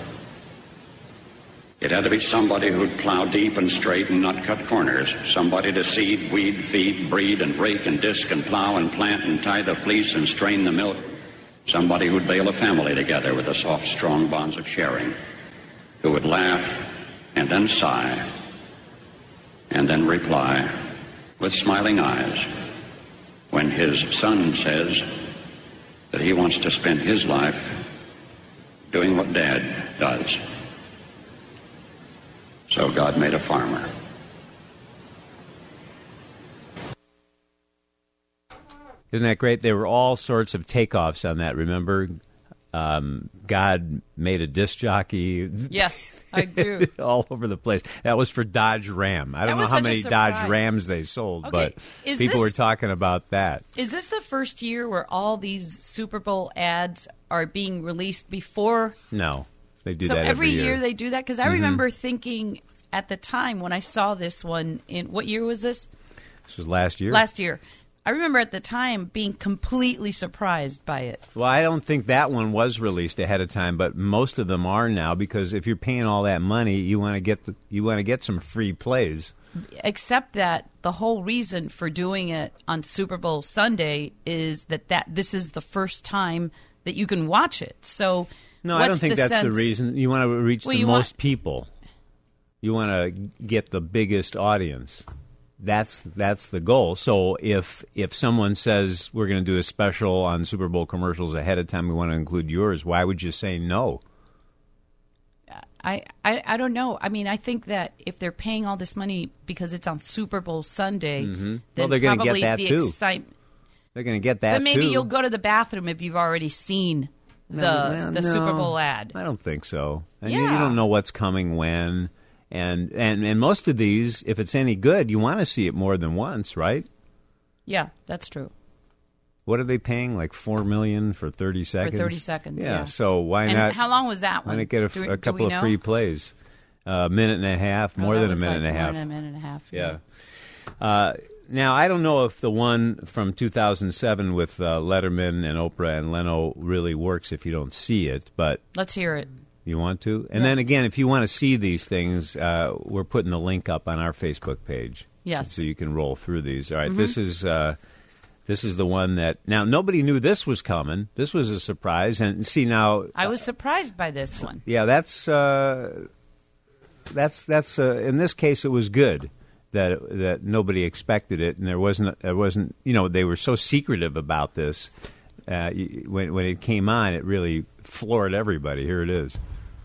Speaker 8: It had to be somebody who'd plow deep and straight and not cut corners. Somebody to seed, weed, feed, breed, and rake and disc and plow and plant and tie the fleece and strain the milk. Somebody who'd bale a family together with the soft, strong bonds of sharing. Who would laugh and then sigh and then reply with smiling eyes when his son says that he wants to spend his life doing what Dad does. So God made a farmer.
Speaker 1: Isn't that great? There were all sorts of takeoffs on that, remember? God made a disc jockey.
Speaker 2: Yes, I do.
Speaker 1: All over the place. That was for Dodge Ram. I don't know how many Dodge Rams they sold, but people were talking about that.
Speaker 2: Is this the first year where all these Super Bowl ads are being released before?
Speaker 1: No, they do that
Speaker 2: every
Speaker 1: every year.
Speaker 2: So every year they do that? Because I remember thinking at the time when I saw this one, in what year was this?
Speaker 1: This was last year.
Speaker 2: Last year. I remember at the time being completely surprised by it.
Speaker 1: Well, I don't think that one was released ahead of time, but most of them are now, because if you're paying all that money, you want to get some free plays.
Speaker 2: Except that the whole reason for doing it on Super Bowl Sunday is that this is the first time that you can watch it. So
Speaker 1: no, I don't think that's the reason. You want to reach the most people. You want to get the biggest audience. That's the goal. So if someone says we're going to do a special on Super Bowl commercials ahead of time, we want to include yours, why would you say no?
Speaker 2: I don't know. I mean, I think that if they're paying all this money because it's on Super Bowl Sunday, then
Speaker 1: well, they're going to get that too. They're going to get that too.
Speaker 2: But maybe you'll go to the bathroom if you've already seen the Super Bowl ad.
Speaker 1: I don't think so. And you don't know what's coming when. And most of these, if it's any good, you want to see it more than once, right?
Speaker 2: Yeah, that's true.
Speaker 1: What are they paying? Like $4 million for 30 seconds?
Speaker 2: For 30 seconds, yeah.
Speaker 1: So why not?
Speaker 2: And how long was that one?
Speaker 1: Why not get a couple of free plays? A minute and a half, more than a minute and a half.
Speaker 2: More than a minute and a half.
Speaker 1: Yeah. Now, I don't know if the one from 2007 with Letterman and Oprah and Leno really works if you don't see it, but
Speaker 2: let's hear it.
Speaker 1: You want to? And then again, if you want to see these things, we're putting the link up on our Facebook page.
Speaker 2: Yes.
Speaker 1: So you can roll through these. All right, this is the one that now nobody knew this was coming. This was a surprise, and see now
Speaker 2: I was surprised by this one.
Speaker 1: Yeah, that's in this case it was good that nobody expected it, and there wasn't they were so secretive about this. When it came on, it really floored everybody. Here it is.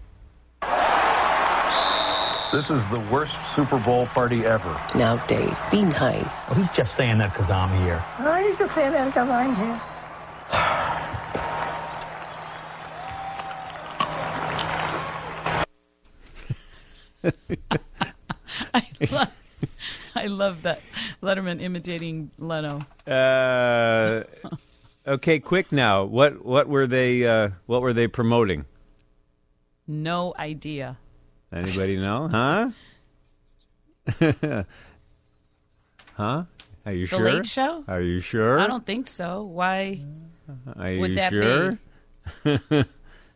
Speaker 9: This is the worst Super Bowl party ever.
Speaker 10: Now, Dave, be nice.
Speaker 11: Oh, he's just saying that because I'm here.
Speaker 12: Oh, he's just saying that because I'm here.
Speaker 2: I I love that Letterman imitating Leno.
Speaker 1: Okay, quick now. What were they promoting?
Speaker 2: No idea.
Speaker 1: Anybody know? Huh? Huh? Are you sure?
Speaker 2: The Late Show?
Speaker 1: Are you sure?
Speaker 2: I don't think so. Why
Speaker 1: Are
Speaker 2: would
Speaker 1: you
Speaker 2: that
Speaker 1: sure?
Speaker 2: be?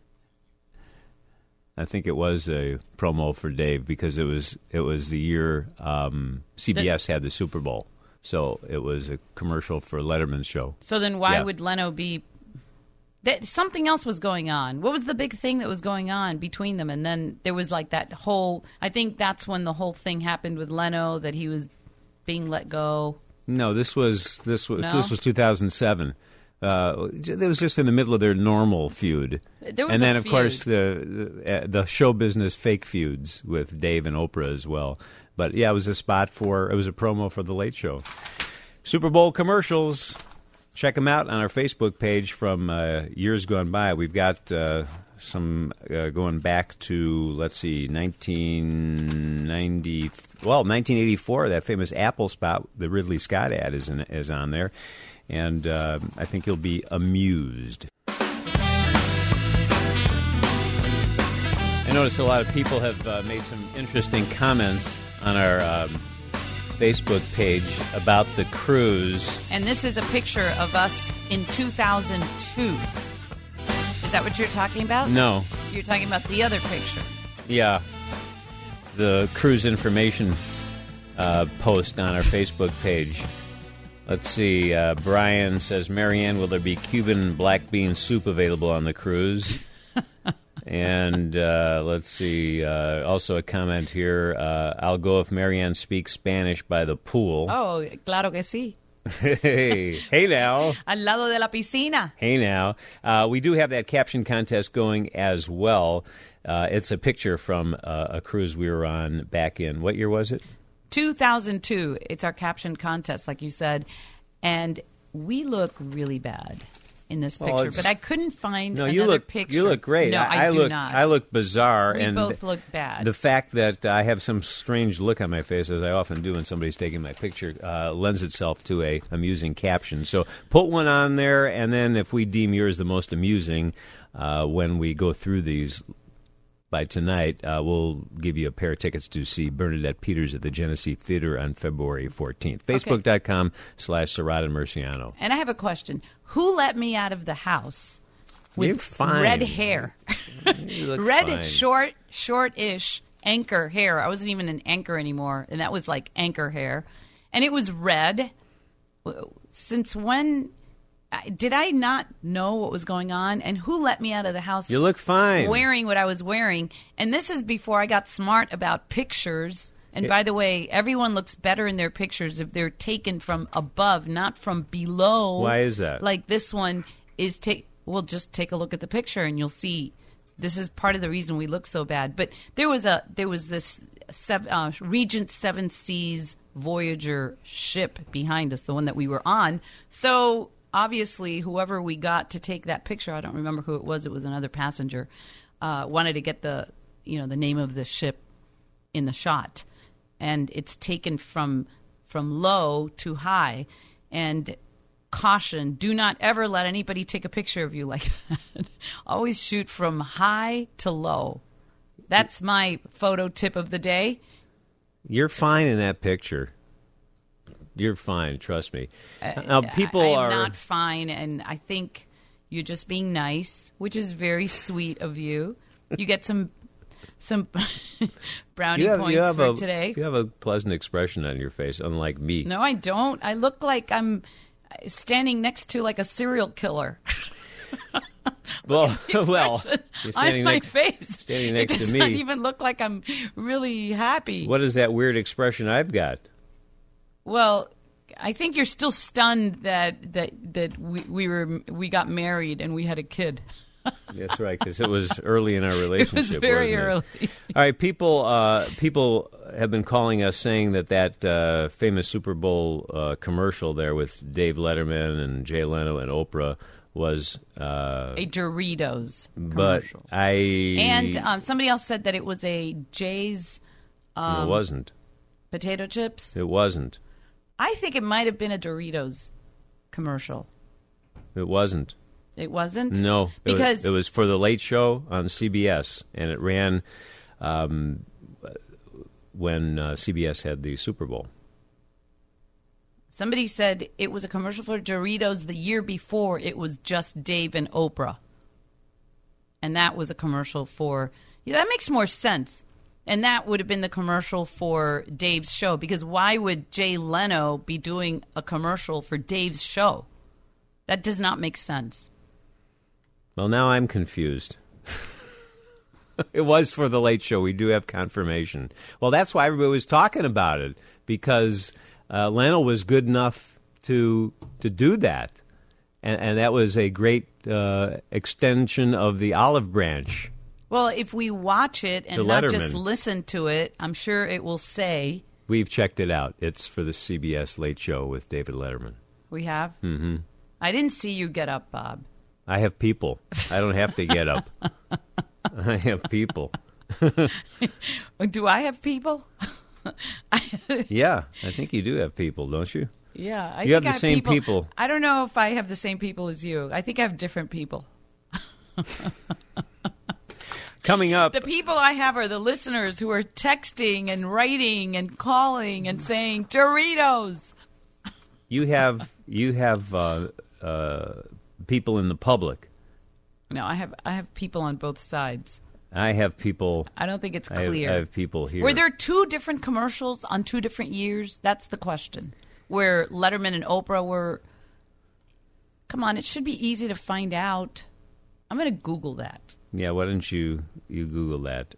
Speaker 1: I think it was a promo for Dave because it was the year CBS had the Super Bowl. So it was a commercial for Letterman's show.
Speaker 2: So then why would Leno be... Something else was going on. What was the big thing that was going on between them? And then there was like that whole... I think that's when the whole thing happened with Leno, that he was being let go.
Speaker 1: No, this was 2007. It was just in the middle of their normal feud.
Speaker 2: There was
Speaker 1: of course, the show business fake feuds with Dave and Oprah as well. But yeah, it was a promo for The Late Show. Super Bowl commercials. Check them out on our Facebook page from years gone by. We've got some going back to, let's see, 1984. That famous Apple spot, the Ridley Scott ad is on there. And I think you'll be amused. I noticed a lot of people have made some interesting comments on our Facebook page about the cruise.
Speaker 2: And this is a picture of us in 2002. Is that what you're talking about?
Speaker 1: No.
Speaker 2: You're talking about the other picture.
Speaker 1: Yeah. The cruise information post on our Facebook page. Let's see. Brian says, Marianne, will there be Cuban black bean soup available on the cruise? And let's see. Also a comment here. I'll go if Marianne speaks Spanish by the pool.
Speaker 2: Oh, claro que sí.
Speaker 1: Hey now.
Speaker 2: Al lado de la piscina.
Speaker 1: Hey now. We do have that caption contest going as well. It's a picture from a cruise we were on back in, what year was it?
Speaker 2: 2002. It's our caption contest, like you said. And we look really bad in this picture, but I couldn't find another picture.
Speaker 1: You look great.
Speaker 2: No, I do not.
Speaker 1: I look bizarre.
Speaker 2: We both look bad.
Speaker 1: The fact that I have some strange look on my face, as I often do when somebody's taking my picture, lends itself to a amusing caption. So put one on there, and then if we deem yours the most amusing, when we go through these by tonight, we'll give you a pair of tickets to see Bernadette Peters at the Genesee Theater on February 14th. Facebook.com/Serrata Murciano.
Speaker 2: And I have a question. Who let me out of the house with
Speaker 1: You're fine.
Speaker 2: red hair?
Speaker 1: You look
Speaker 2: red,
Speaker 1: fine.
Speaker 2: short-ish anchor hair. I wasn't even an anchor anymore, and that was like anchor hair. And it was red. Since when... Did I not know what was going on? And who let me out of the house?
Speaker 1: You look fine.
Speaker 2: Wearing what I was wearing. And this is before I got smart about pictures. And by the way, everyone looks better in their pictures if they're taken from above, not from below.
Speaker 1: Why is that?
Speaker 2: Like this one is well, just take a look at the picture and you'll see this is part of the reason we look so bad. But there was this Regent Seven Seas Voyager ship behind us, the one that we were on. So obviously, whoever we got to take that picture, I don't remember who it was another passenger, wanted to get the name of the ship in the shot. And it's taken from low to high. And caution, do not ever let anybody take a picture of you like that. Always shoot from high to low. That's my photo tip of the day.
Speaker 1: You're fine in that picture. You're fine, trust me. Now, people
Speaker 2: I'm
Speaker 1: are
Speaker 2: not fine, and I think you're just being nice, which is very sweet of you. You get some brownie points for today.
Speaker 1: You have a pleasant expression on your face, unlike me.
Speaker 2: No, I don't. I look like I'm standing next to like a serial killer.
Speaker 1: Well, you're standing
Speaker 2: on my face.
Speaker 1: Standing next to me.
Speaker 2: It does not even look like I'm really happy.
Speaker 1: What is that weird expression I've got?
Speaker 2: Well, I think you're still stunned that we got married and we had a kid.
Speaker 1: That's right, because it was early in our relationship.
Speaker 2: It was very early.
Speaker 1: All right, people have been calling us saying that famous Super Bowl commercial there with Dave Letterman and Jay Leno and Oprah was
Speaker 2: a Doritos
Speaker 1: commercial.
Speaker 2: And somebody else said that it was a Jay's.
Speaker 1: No, it wasn't.
Speaker 2: Potato chips?
Speaker 1: It wasn't.
Speaker 2: I think it might have been a Doritos commercial.
Speaker 1: It wasn't.
Speaker 2: It wasn't?
Speaker 1: No.
Speaker 2: Because
Speaker 1: it was for the Late Show on CBS, and it ran when CBS had the Super Bowl.
Speaker 2: Somebody said it was a commercial for Doritos the year before. It was just Dave and Oprah. And that was a commercial for... Yeah, that makes more sense. And that would have been the commercial for Dave's show. Because why would Jay Leno be doing a commercial for Dave's show? That does not make sense.
Speaker 1: Well, now I'm confused. It was for the Late Show. We do have confirmation. Well, that's why everybody was talking about it, because Leno was good enough to do that. And that was a great extension of the olive branch.
Speaker 2: Well, if we watch it and not just listen to it, I'm sure it will say...
Speaker 1: We've checked it out. It's for the CBS Late Show with David Letterman.
Speaker 2: We have?
Speaker 1: Mm-hmm.
Speaker 2: I didn't see you get up, Bob.
Speaker 1: I have people. I don't have to get up. I have people.
Speaker 2: Do I have people?
Speaker 1: Yeah, I think you do have people, don't you?
Speaker 2: Yeah.
Speaker 1: You have the same people.
Speaker 2: I don't know if I have the same people as you. I think I have different people.
Speaker 1: Coming up.
Speaker 2: The people I have are the listeners who are texting and writing and calling and saying, Doritos.
Speaker 1: You have people in the public.
Speaker 2: No, I have people on both sides.
Speaker 1: I have people.
Speaker 2: I don't think it's clear.
Speaker 1: I have people here.
Speaker 2: Were there two different commercials on 2 different years? That's the question. Where Letterman and Oprah were. Come on, it should be easy to find out. I'm going to Google that.
Speaker 1: Yeah, why don't you Google that?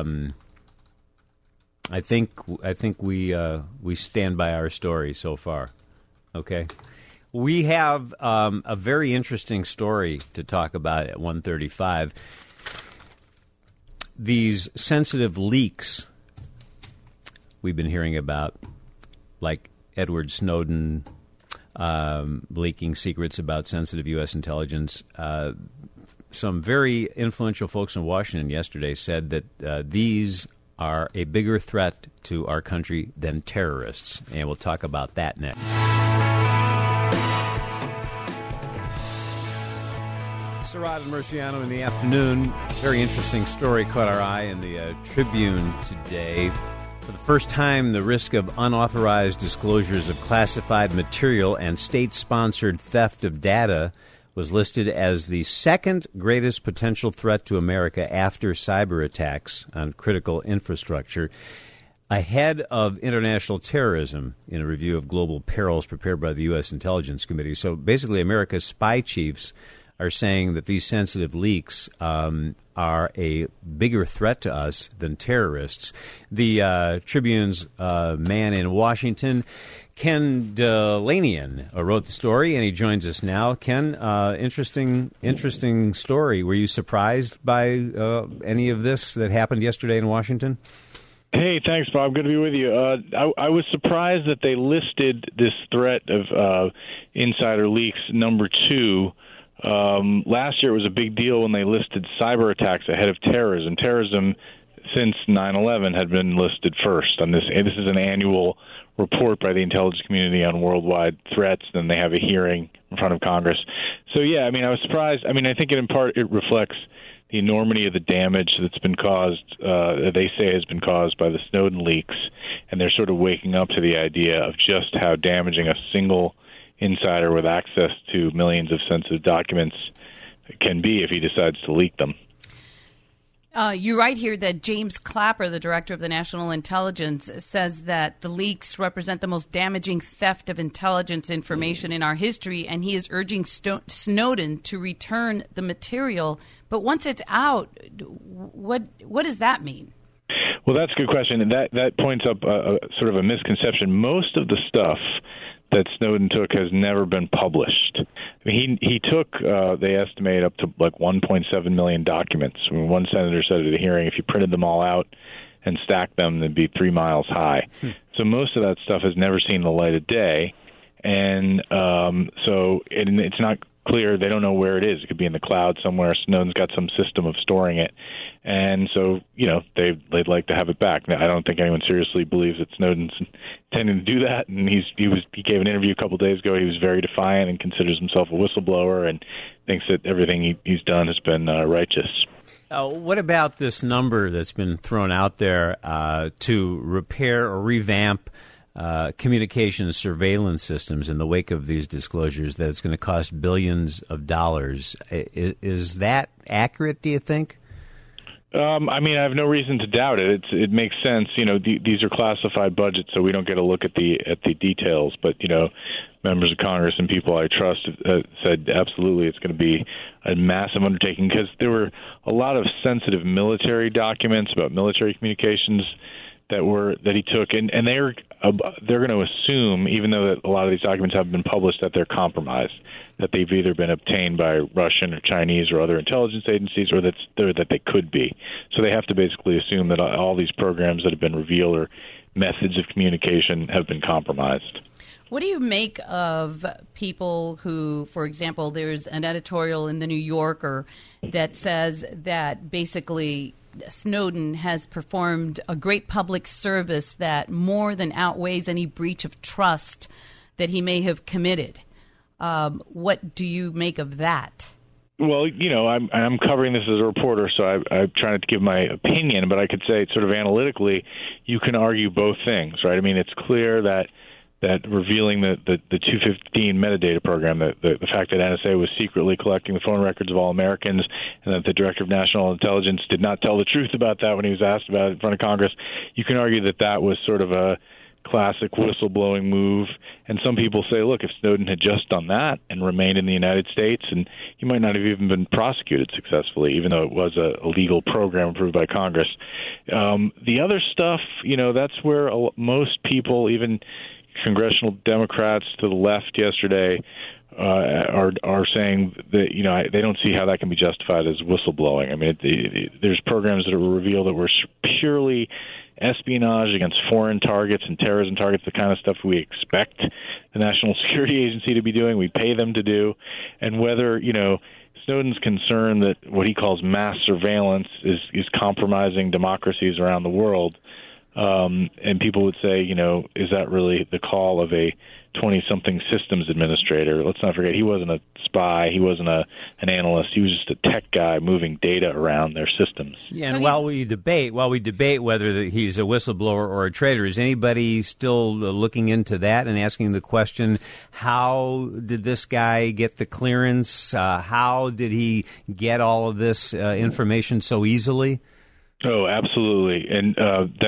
Speaker 1: I think we stand by our story so far. Okay. We have a very interesting story to talk about at 1:35. These sensitive leaks we've been hearing about, like Edward Snowden leaking secrets about sensitive U.S. intelligence. Some very influential folks in Washington yesterday said that these are a bigger threat to our country than terrorists, and we'll talk about that next. Surratt and Murciano in the afternoon. Very interesting story caught our eye in the Tribune today. For the first time, the risk of unauthorized disclosures of classified material and state-sponsored theft of data was listed as the second greatest potential threat to America after cyber attacks on critical infrastructure, ahead of international terrorism in a review of global perils prepared by the U.S. Intelligence Committee. So basically, America's spy chiefs are saying that these sensitive leaks are a bigger threat to us than terrorists. The Tribune's man in Washington, Ken Delanian, wrote the story, and he joins us now. Ken, interesting story. Were you surprised by any of this that happened yesterday in Washington?
Speaker 13: Hey, thanks, Bob. Good to be with you. I was surprised that they listed this threat of insider leaks number 2. Last year it was a big deal when they listed cyber attacks ahead of terrorism. Terrorism since 9/11 had been listed first on this. This is an annual report by the intelligence community on worldwide threats. Then they have a hearing in front of Congress. So, yeah, I mean, I was surprised. I mean, I think in part it reflects the enormity of the damage that's been caused, they say has been caused by the Snowden leaks. And they're sort of waking up to the idea of just how damaging a single insider with access to millions of sensitive documents can be if he decides to leak them.
Speaker 2: You write here that James Clapper, the director of the National Intelligence, says that the leaks represent the most damaging theft of intelligence information in our history, and he is urging Snowden to return the material. But once it's out, what does that mean?
Speaker 13: Well, that's a good question, and that points up sort of a misconception. Most of the stuff that Snowden took has never been published. I mean, he took, they estimate, up to like 1.7 million documents. I mean, one senator said at a hearing, if you printed them all out and stacked them, they'd be 3 miles high. So most of that stuff has never seen the light of day. And so it's not clear. They don't know where it is. It could be in the cloud somewhere. Snowden's got some system of storing it. And so, they'd like to have it back. Now, I don't think anyone seriously believes that Snowden's intending to do that. And he gave an interview a couple of days ago. He was very defiant and considers himself a whistleblower and thinks that everything he's done has been righteous.
Speaker 1: What about this number that's been thrown out there to repair or revamp communication surveillance systems in the wake of these disclosures, that it's going to cost billions of dollars? Is that accurate, do you think?
Speaker 13: I have no reason to doubt it. It makes sense. These are classified budgets, so we don't get a look at the details. But members of Congress and people I trust said absolutely it's going to be a massive undertaking, because there were a lot of sensitive military documents about military communications that he took, and they're going to assume, even though that a lot of these documents have been published, that they're compromised, that they've either been obtained by Russian or Chinese or other intelligence agencies, or that they could be. So they have to basically assume that all these programs that have been revealed or methods of communication have been compromised.
Speaker 2: What do you make of people who, for example, there's an editorial in the New Yorker that says that basically Snowden has performed a great public service that more than outweighs any breach of trust that he may have committed? What do you make of that?
Speaker 13: Well, I'm covering this as a reporter, so I'm trying to give my opinion, but I could say sort of analytically, you can argue both things, right? It's clear that revealing the 215 metadata program, the fact that NSA was secretly collecting the phone records of all Americans, and that the Director of National Intelligence did not tell the truth about that when he was asked about it in front of Congress, you can argue that was sort of a classic whistleblowing move. And some people say, look, if Snowden had just done that and remained in the United States, and he might not have even been prosecuted successfully, even though it was a legal program approved by Congress. The other stuff, that's where most people, even congressional Democrats to the left yesterday, are saying that they don't see how that can be justified as whistleblowing. There's programs that were revealed that were purely espionage against foreign targets and terrorism targets, the kind of stuff we expect the National Security Agency to be doing, we pay them to do. And whether Snowden's concerned that what he calls mass surveillance is compromising democracies around the world. And people would say, is that really the call of a 20-something systems administrator? Let's not forget, he wasn't a spy. He wasn't an analyst. He was just a tech guy moving data around their systems.
Speaker 1: Yeah, and while we debate whether he's a whistleblower or a traitor, is anybody still looking into that and asking the question, how did this guy get the clearance? How did he get all of this information so easily?
Speaker 13: Oh, absolutely, and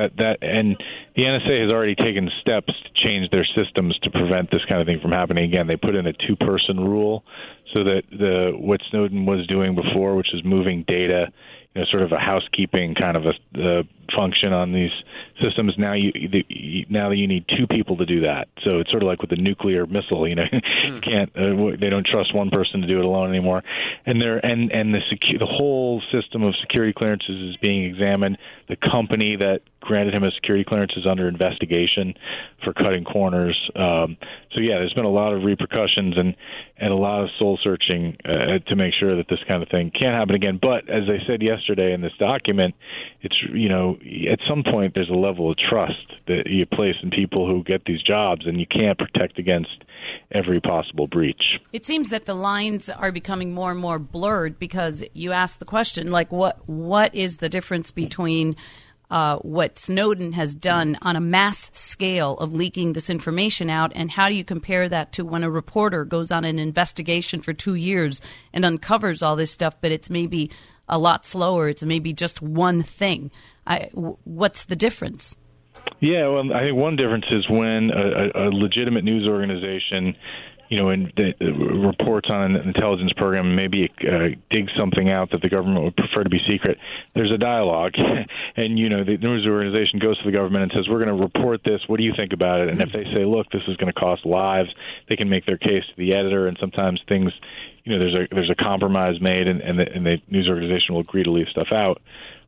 Speaker 13: and the NSA has already taken steps to change their systems to prevent this kind of thing from happening again. They put in a 2-person rule so that what Snowden was doing before, which is moving data, sort of a housekeeping kind of a function on these systems. Now you need 2 people to do that. So it's sort of like with the nuclear missile. You can't. They don't trust one person to do it alone anymore. And the whole system of security clearances is being examined. The company that granted him a security clearance is under investigation for cutting corners. So yeah, there's been a lot of repercussions and a lot of soul searching to make sure that this kind of thing can't happen again. But as I said yesterday in this document, it's at some point there's a level of trust that you place in people who get these jobs, and you can't protect against every possible breach.
Speaker 2: It seems that the lines are becoming more and more blurred, because you ask the question, like, what is the difference between what Snowden has done on a mass scale of leaking this information out, and how do you compare that to when a reporter goes on an investigation for 2 years and uncovers all this stuff, but it's maybe a lot slower, it's maybe just one thing? What's the difference?
Speaker 13: Yeah, well, I think one difference is when a legitimate news organization, and reports on an intelligence program, maybe digs something out that the government would prefer to be secret. There's a dialogue, and the news organization goes to the government and says, "We're going to report this. What do you think about it?" And if they say, "Look, this is going to cost lives," they can make their case to the editor, and sometimes things, there's a compromise made, and the news organization will agree to leave stuff out.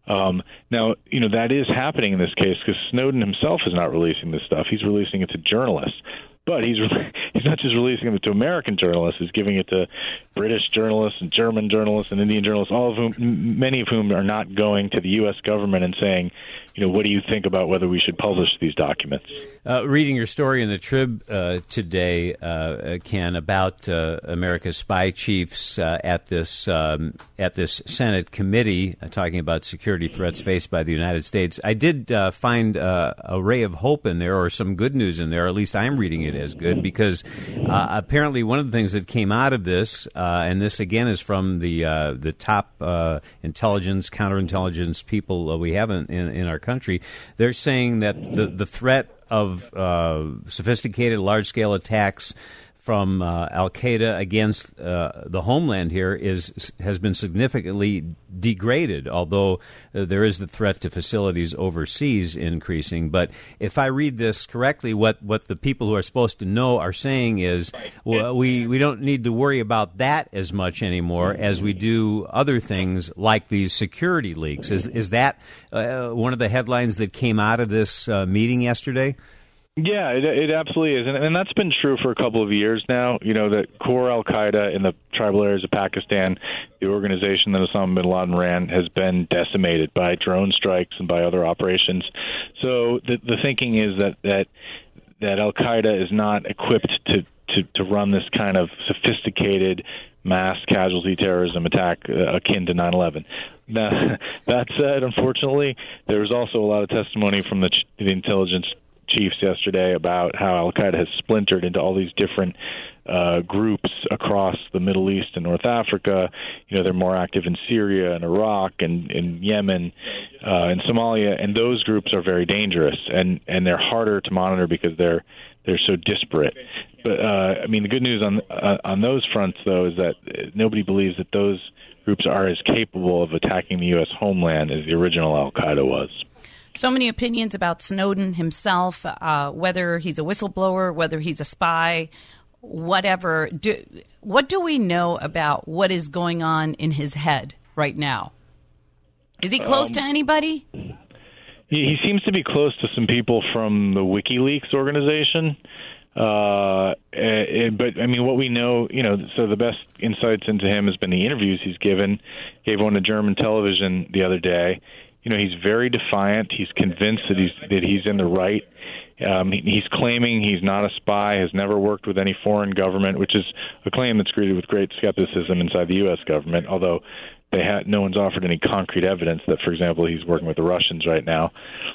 Speaker 13: Now, that is happening in this case, because Snowden himself is not releasing this stuff. He's releasing it to journalists. But he's not just releasing it to American journalists; he's giving it to British journalists and German journalists and Indian journalists, many of whom are not going to the U.S. government and saying, what do you think about whether we should publish these documents?
Speaker 1: Reading your story in the Trib today, Ken, about America's spy chiefs at this Senate committee talking about security threats faced by the United States, I did find a ray of hope in there, or some good news in there. At least I'm reading it as good, because apparently one of the things that came out of this, and this again is from the top intelligence, counterintelligence people we have in our country, they're saying that the threat of sophisticated, large-scale attacks from Al-Qaeda against the homeland here has been significantly degraded, although there is the threat to facilities overseas increasing. But if I read this correctly, what the people who are supposed to know are saying is, well, we don't need to worry about that as much anymore as we do other things like these security leaks. Is that one of the headlines that came out of this meeting yesterday?
Speaker 13: Yeah, it absolutely is. And that's been true for a couple of years now. That core al-Qaeda in the tribal areas of Pakistan, the organization that Osama bin Laden ran, has been decimated by drone strikes and by other operations. So the thinking is that al-Qaeda is not equipped to run this kind of sophisticated mass casualty terrorism attack akin to 9/11. Now, that said, unfortunately, there was also a lot of testimony from the intelligence chiefs yesterday about how Al-Qaeda has splintered into all these different groups across the Middle East and North Africa. They're more active in Syria and Iraq and in Yemen and Somalia, and those groups are very dangerous, and they're harder to monitor because they're so disparate. But the good news on those fronts, though, is that nobody believes that those groups are as capable of attacking the U.S. homeland as the original Al-Qaeda was.
Speaker 2: So many opinions about Snowden himself, whether he's a whistleblower, whether he's a spy, whatever. What do we know about what is going on in his head right now? Is he close to anybody?
Speaker 13: He seems to be close to some people from the WikiLeaks organization. But what we know, so the best insights into him has been the interviews he's given. Gave one to German television the other day. He's very defiant. He's convinced that he's in the right. He's claiming he's not a spy, has never worked with any foreign government, which is a claim that's greeted with great skepticism inside the U.S. government, although no one's offered any concrete evidence that, for example, he's working with the Russians right now.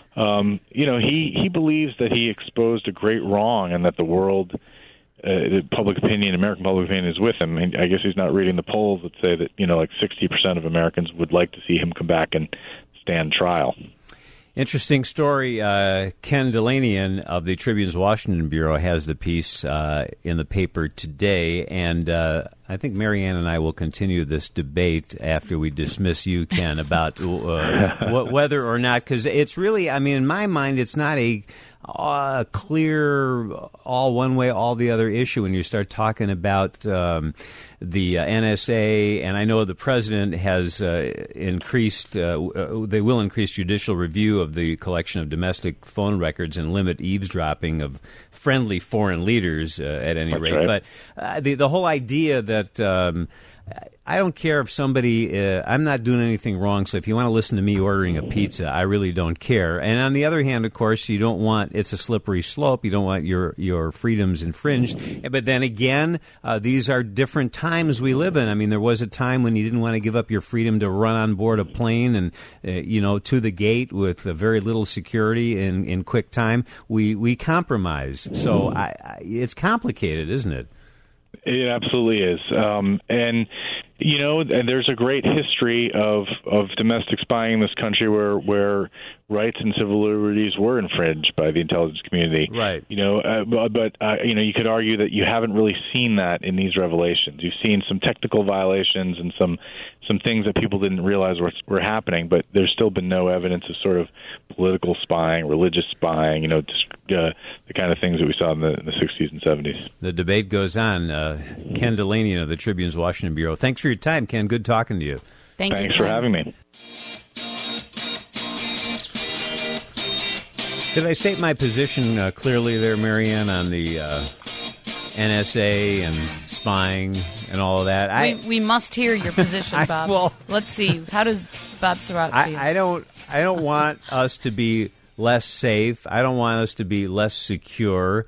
Speaker 13: He believes that he exposed a great wrong and that the world, the public opinion, American public opinion, is with him. I guess he's not reading the polls that say that, 60% of Americans would like to see him come back and stand trial.
Speaker 1: Interesting story. Ken Dilanian of the Tribune's Washington Bureau has the piece in the paper today, and I think Marianne and I will continue this debate after we dismiss you, Ken, about whether or not, because it's really, in my mind, it's not a clear all one way, all the other issue when you start talking about the NSA, and I know the president has increased, they will increase judicial review of the collection of domestic phone records and limit eavesdropping of friendly foreign leaders at any rate. Right. But the whole idea that I don't care if somebody, I'm not doing anything wrong, so if you want to listen to me ordering a pizza, I really don't care. And on the other hand, of course, you don't want, it's a slippery slope, you don't want your freedoms infringed. But then again, these are different times we live in. There was a time when you didn't want to give up your freedom to run on board a plane and, to the gate with very little security in quick time. We compromise. So it's complicated, isn't it?
Speaker 13: It absolutely is. And there's a great history of domestic spying in this country where rights and civil liberties were infringed by the intelligence community.
Speaker 1: Right.
Speaker 13: But you could argue that you haven't really seen that in these revelations. You've seen some technical violations and some things that people didn't realize were happening, but there's still been no evidence of sort of political spying, religious spying, the kind of things that we saw in the 60s and 70s.
Speaker 1: The debate goes on. Ken Dilanian of the Tribune's Washington Bureau. Thanks for your time, Ken. Good talking to you.
Speaker 13: Thanks for having me.
Speaker 1: Did I state my position clearly there, Marianne, on the NSA and spying and all of that?
Speaker 2: We must hear your position, Bob.
Speaker 1: Well,
Speaker 2: let's see. How does Bob Surratt feel?
Speaker 1: I don't want us to be less safe. I don't want us to be less secure.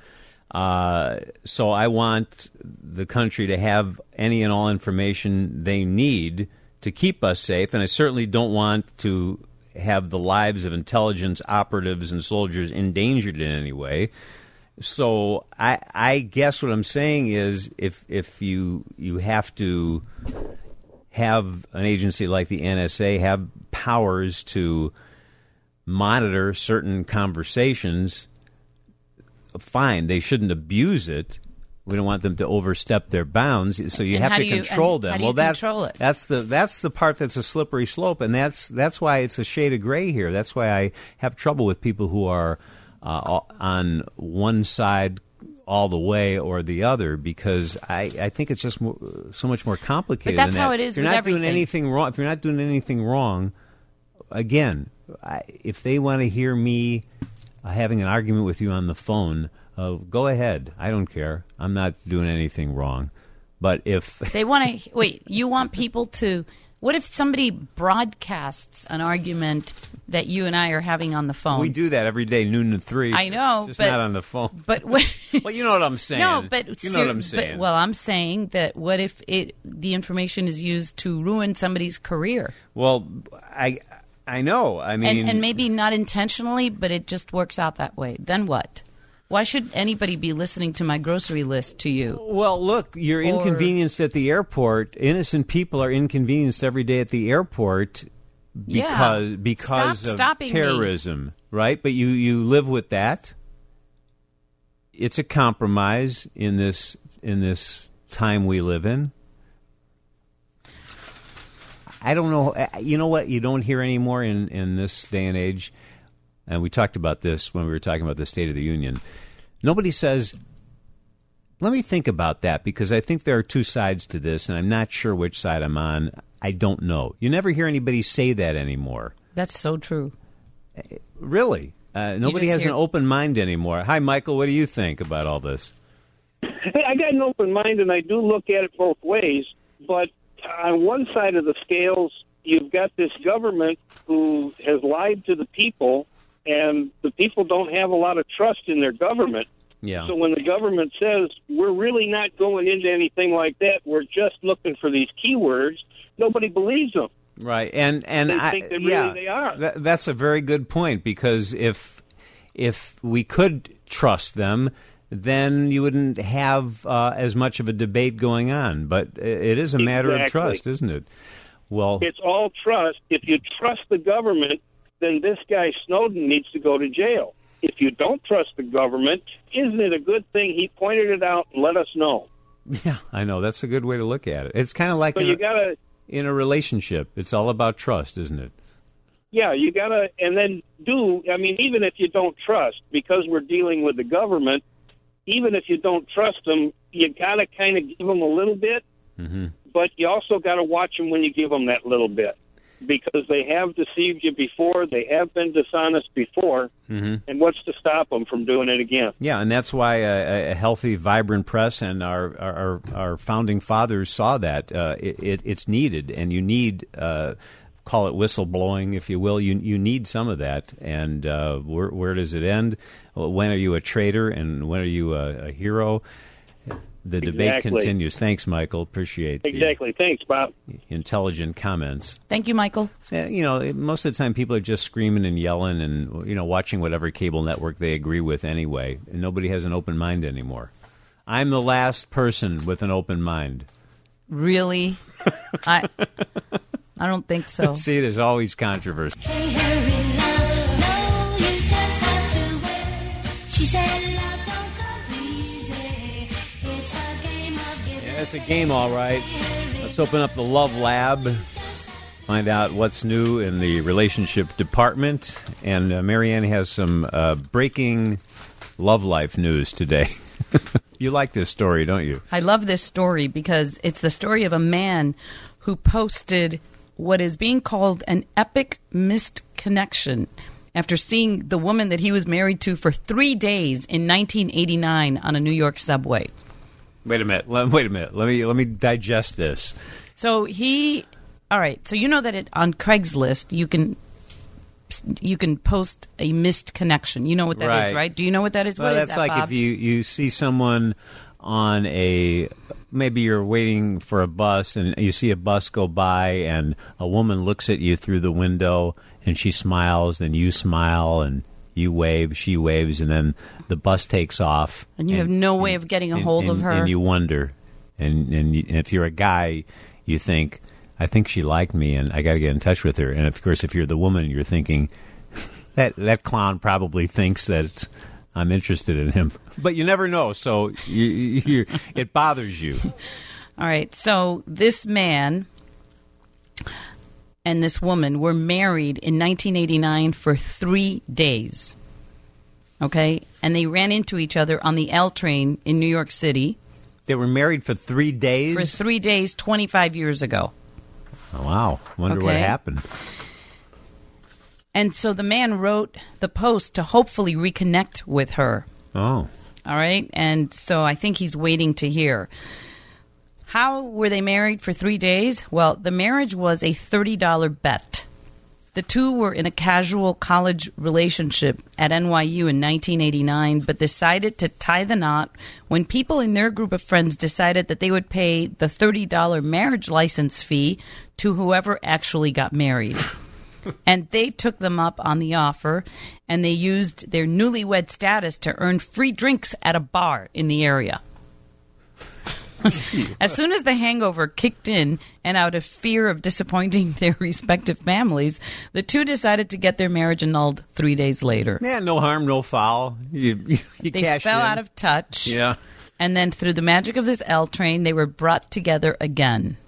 Speaker 1: So I want the country to have any and all information they need to keep us safe, and I certainly don't want to have the lives of intelligence operatives and soldiers endangered in any way. So I guess what I'm saying is if you have to have an agency like the NSA have powers to monitor certain conversations, fine. They shouldn't abuse it. We don't want them to overstep their bounds, so you have to control them.
Speaker 2: How do you control it?
Speaker 1: That's the part that's a slippery slope, and that's why it's a shade of gray here. That's why I have trouble with people who are on one side all the way or the other, because I think it's just so much more complicated.
Speaker 2: But that's
Speaker 1: than that.
Speaker 2: how it is
Speaker 1: if you're
Speaker 2: with
Speaker 1: not
Speaker 2: everything.
Speaker 1: doing anything wrong, if you're not doing anything wrong, again, if they want to hear me having an argument with you on the phone, go ahead. I don't care. I'm not doing anything wrong. But if
Speaker 2: they want to wait, you want people to. What if somebody broadcasts an argument that you and I are having on the phone?
Speaker 1: We do that every day, noon to 3.
Speaker 2: I know,
Speaker 1: just
Speaker 2: but
Speaker 1: not on the phone.
Speaker 2: But
Speaker 1: well, you know what I'm saying.
Speaker 2: No, but
Speaker 1: you know what I'm saying.
Speaker 2: Well, I'm saying that what if the information is used to ruin somebody's career?
Speaker 1: Well, I know. I mean,
Speaker 2: and maybe not intentionally, but it just works out that way. Then what? Why should anybody be listening to my grocery list to you?
Speaker 1: Well, look, you're inconvenienced at the airport. Innocent people are inconvenienced every day at the airport because of terrorism, right? But you live with that. It's a compromise in this time we live in. I don't know. You know what? You don't hear anymore in this day and age. And we talked about this when we were talking about the State of the Union. Nobody says, let me think about that, because I think there are two sides to this, and I'm not sure which side I'm on. I don't know. You never hear anybody say that anymore.
Speaker 2: That's so true.
Speaker 1: Really? Nobody has an open mind anymore. Hi, Michael. What do you think about all this?
Speaker 14: Hey, I got an open mind, and I do look at it both ways. But on one side of the scales, you've got this government who has lied to the people, and the people don't have a lot of trust in their government.
Speaker 1: Yeah.
Speaker 14: So when the government says, we're really not going into anything like that, we're just looking for these keywords, nobody believes them.
Speaker 1: Right, and
Speaker 14: they think that really they are.
Speaker 1: That's a very good point, because if we could trust them, then you wouldn't have as much of a debate going on. But it is a matter of trust, isn't it? Well,
Speaker 14: it's all trust. If you trust the government, then this guy Snowden needs to go to jail. If you don't trust the government, isn't it a good thing he pointed it out and let us know?
Speaker 1: Yeah, I know. That's a good way to look at it. It's kind of like in a relationship. It's all about trust, isn't it?
Speaker 14: Yeah, you got to, and then even if you don't trust, because we're dealing with the government, even if you don't trust them, you got to kind of give them a little bit, but you also got to watch them when you give them that little bit, because they have deceived you before, they have been dishonest before, and what's to stop them from doing it again?
Speaker 1: Yeah, and that's why a healthy, vibrant press, and our founding fathers saw that it's needed, and you need, call it whistleblowing, if you will. You need some of that, and where does it end? When are you a traitor, and when are you a hero? The debate continues. Thanks, Michael. Appreciate
Speaker 14: Exactly. Thanks, Bob.
Speaker 1: Intelligent comments.
Speaker 2: Thank you, Michael.
Speaker 1: You know, most of the time people are just screaming and yelling and, watching whatever cable network they agree with anyway. And nobody has an open mind anymore. I'm the last person with an open mind.
Speaker 2: Really? I don't think so.
Speaker 1: See, there's always controversy. It's a game, all right. Let's open up the Love Lab, find out what's new in the relationship department. And Marianne has some breaking love life news today. You like this story, don't you?
Speaker 2: I love this story because it's the story of a man who posted what is being called an epic missed connection. after seeing the woman that he was married to for 3 days in 1989 on a New York subway.
Speaker 1: Wait a minute. Let me digest this.
Speaker 2: So all right. So you know that on Craigslist you can post a missed connection. You know what that is, right? Do you know what that is?
Speaker 1: Well,
Speaker 2: what is
Speaker 1: that's
Speaker 2: that,
Speaker 1: like
Speaker 2: Bob?
Speaker 1: if you see someone on maybe you're waiting for a bus and you see a bus go by and a woman looks at you through the window and she smiles and you smile and you wave, she waves, and then the bus takes off.
Speaker 2: And you have no way of getting a hold of her.
Speaker 1: And you wonder. And if you're a guy, you think, I think she liked me and I got to get in touch with her. And, of course, if you're the woman, you're thinking, that clown probably thinks that I'm interested in him. But you never know, so it bothers you.
Speaker 2: All right, so this man and this woman were married in 1989 for 3 days, okay? And they ran into each other on the L train in New York City.
Speaker 1: They were married for 3 days?
Speaker 2: For 3 days, 25 years ago.
Speaker 1: Oh, wow. Wonder what happened.
Speaker 2: And so the man wrote the post to hopefully reconnect with her.
Speaker 1: Oh.
Speaker 2: All right? And so I think he's waiting to hear. How were they married for 3 days? Well, the marriage was a $30 bet. The two were in a casual college relationship at NYU in 1989, but decided to tie the knot when people in their group of friends decided that they would pay the $30 marriage license fee to whoever actually got married. And they took them up on the offer, and they used their newlywed status to earn free drinks at a bar in the area. As soon as the hangover kicked in, and out of fear of disappointing their respective families, the two decided to get their marriage annulled 3 days later.
Speaker 1: Yeah, no harm, no foul. You
Speaker 2: they fell out of touch.
Speaker 1: Yeah.
Speaker 2: And then through the magic of this L train, they were brought together again.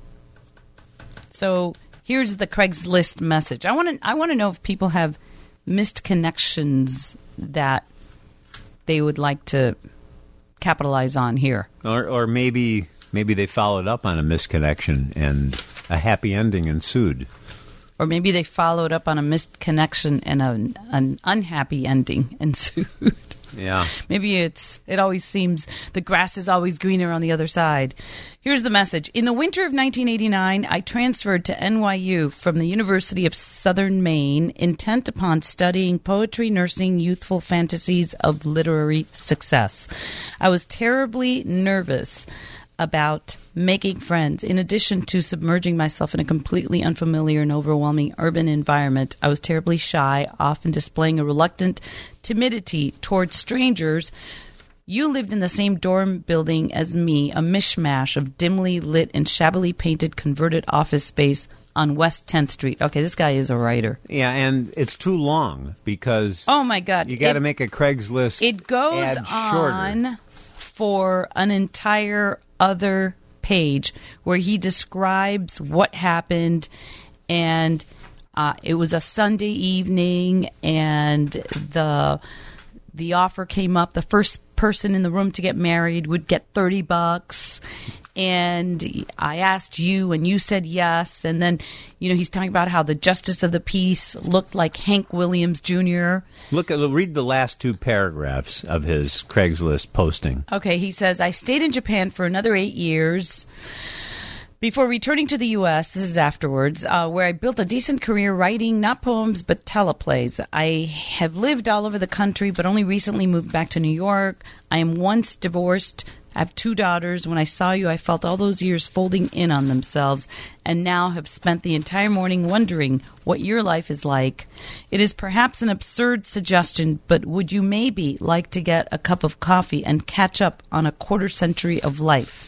Speaker 2: So here's the Craigslist message. I want to know if people have missed connections that they would like to capitalize on here.
Speaker 1: Or maybe they followed up on a misconnection and a happy ending ensued.
Speaker 2: Or maybe they followed up on a missed connection and an unhappy ending ensued.
Speaker 1: Yeah.
Speaker 2: Maybe it always seems the grass is always greener on the other side. Here's the message. In the winter of 1989, I transferred to NYU from the University of Southern Maine, intent upon studying poetry, nursing youthful fantasies of literary success. I was terribly nervous about making friends. In addition to submerging myself in a completely unfamiliar and overwhelming urban environment, I was terribly shy, often displaying a reluctant timidity towards strangers. You lived in the same dorm building as me, a mishmash of dimly lit and shabbily painted converted office space on West 10th Street. Okay, this guy is a writer.
Speaker 1: Yeah, and it's too long because
Speaker 2: oh my God,
Speaker 1: you got to make a Craigslist
Speaker 2: It goes
Speaker 1: ad shorter.
Speaker 2: on for an entire other page where he describes what happened, and it was a Sunday evening, and the offer came up. The first person in the room to get married would get $30, and I asked you, and you said yes. And then, he's talking about how the justice of the peace looked like Hank Williams Jr.
Speaker 1: Read the last two paragraphs of his Craigslist posting.
Speaker 2: Okay, he says, I stayed in Japan for another 8 years before returning to the U.S., this is afterwards, where I built a decent career writing, not poems, but teleplays. I have lived all over the country, but only recently moved back to New York. I am once divorced. I have 2 daughters. When I saw you, I felt all those years folding in on themselves, and now have spent the entire morning wondering what your life is like. It is perhaps an absurd suggestion, but would you maybe like to get a cup of coffee and catch up on a quarter century of life?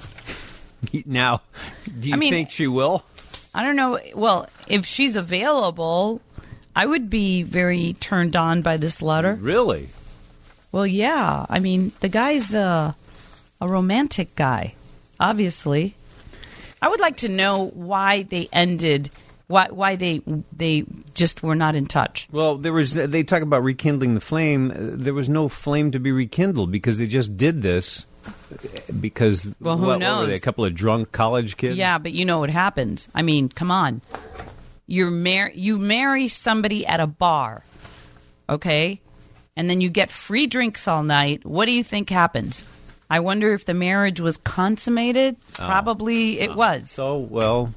Speaker 1: Now, do you think she will?
Speaker 2: I don't know. Well, if she's available, I would be very turned on by this letter.
Speaker 1: Really?
Speaker 2: Well, yeah. I mean, the guy's a romantic guy, obviously. I would like to know why they ended, why they just were not in touch.
Speaker 1: Well, they talk about rekindling the flame. There was no flame to be rekindled because they just did this because,
Speaker 2: well, who knows?
Speaker 1: What were they, a couple of drunk college kids?
Speaker 2: Yeah, but you know what happens. I mean, come on. You marry somebody at a bar. okay, and then you get free drinks all night, what do you think happens? I wonder if the marriage was consummated. Probably it was.
Speaker 1: Well,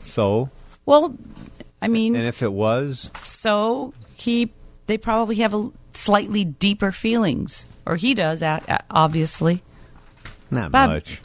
Speaker 2: I mean...
Speaker 1: And if it was?
Speaker 2: So they probably have a slightly deeper feelings. Or he does, obviously.
Speaker 1: Not
Speaker 2: Bob,
Speaker 1: much.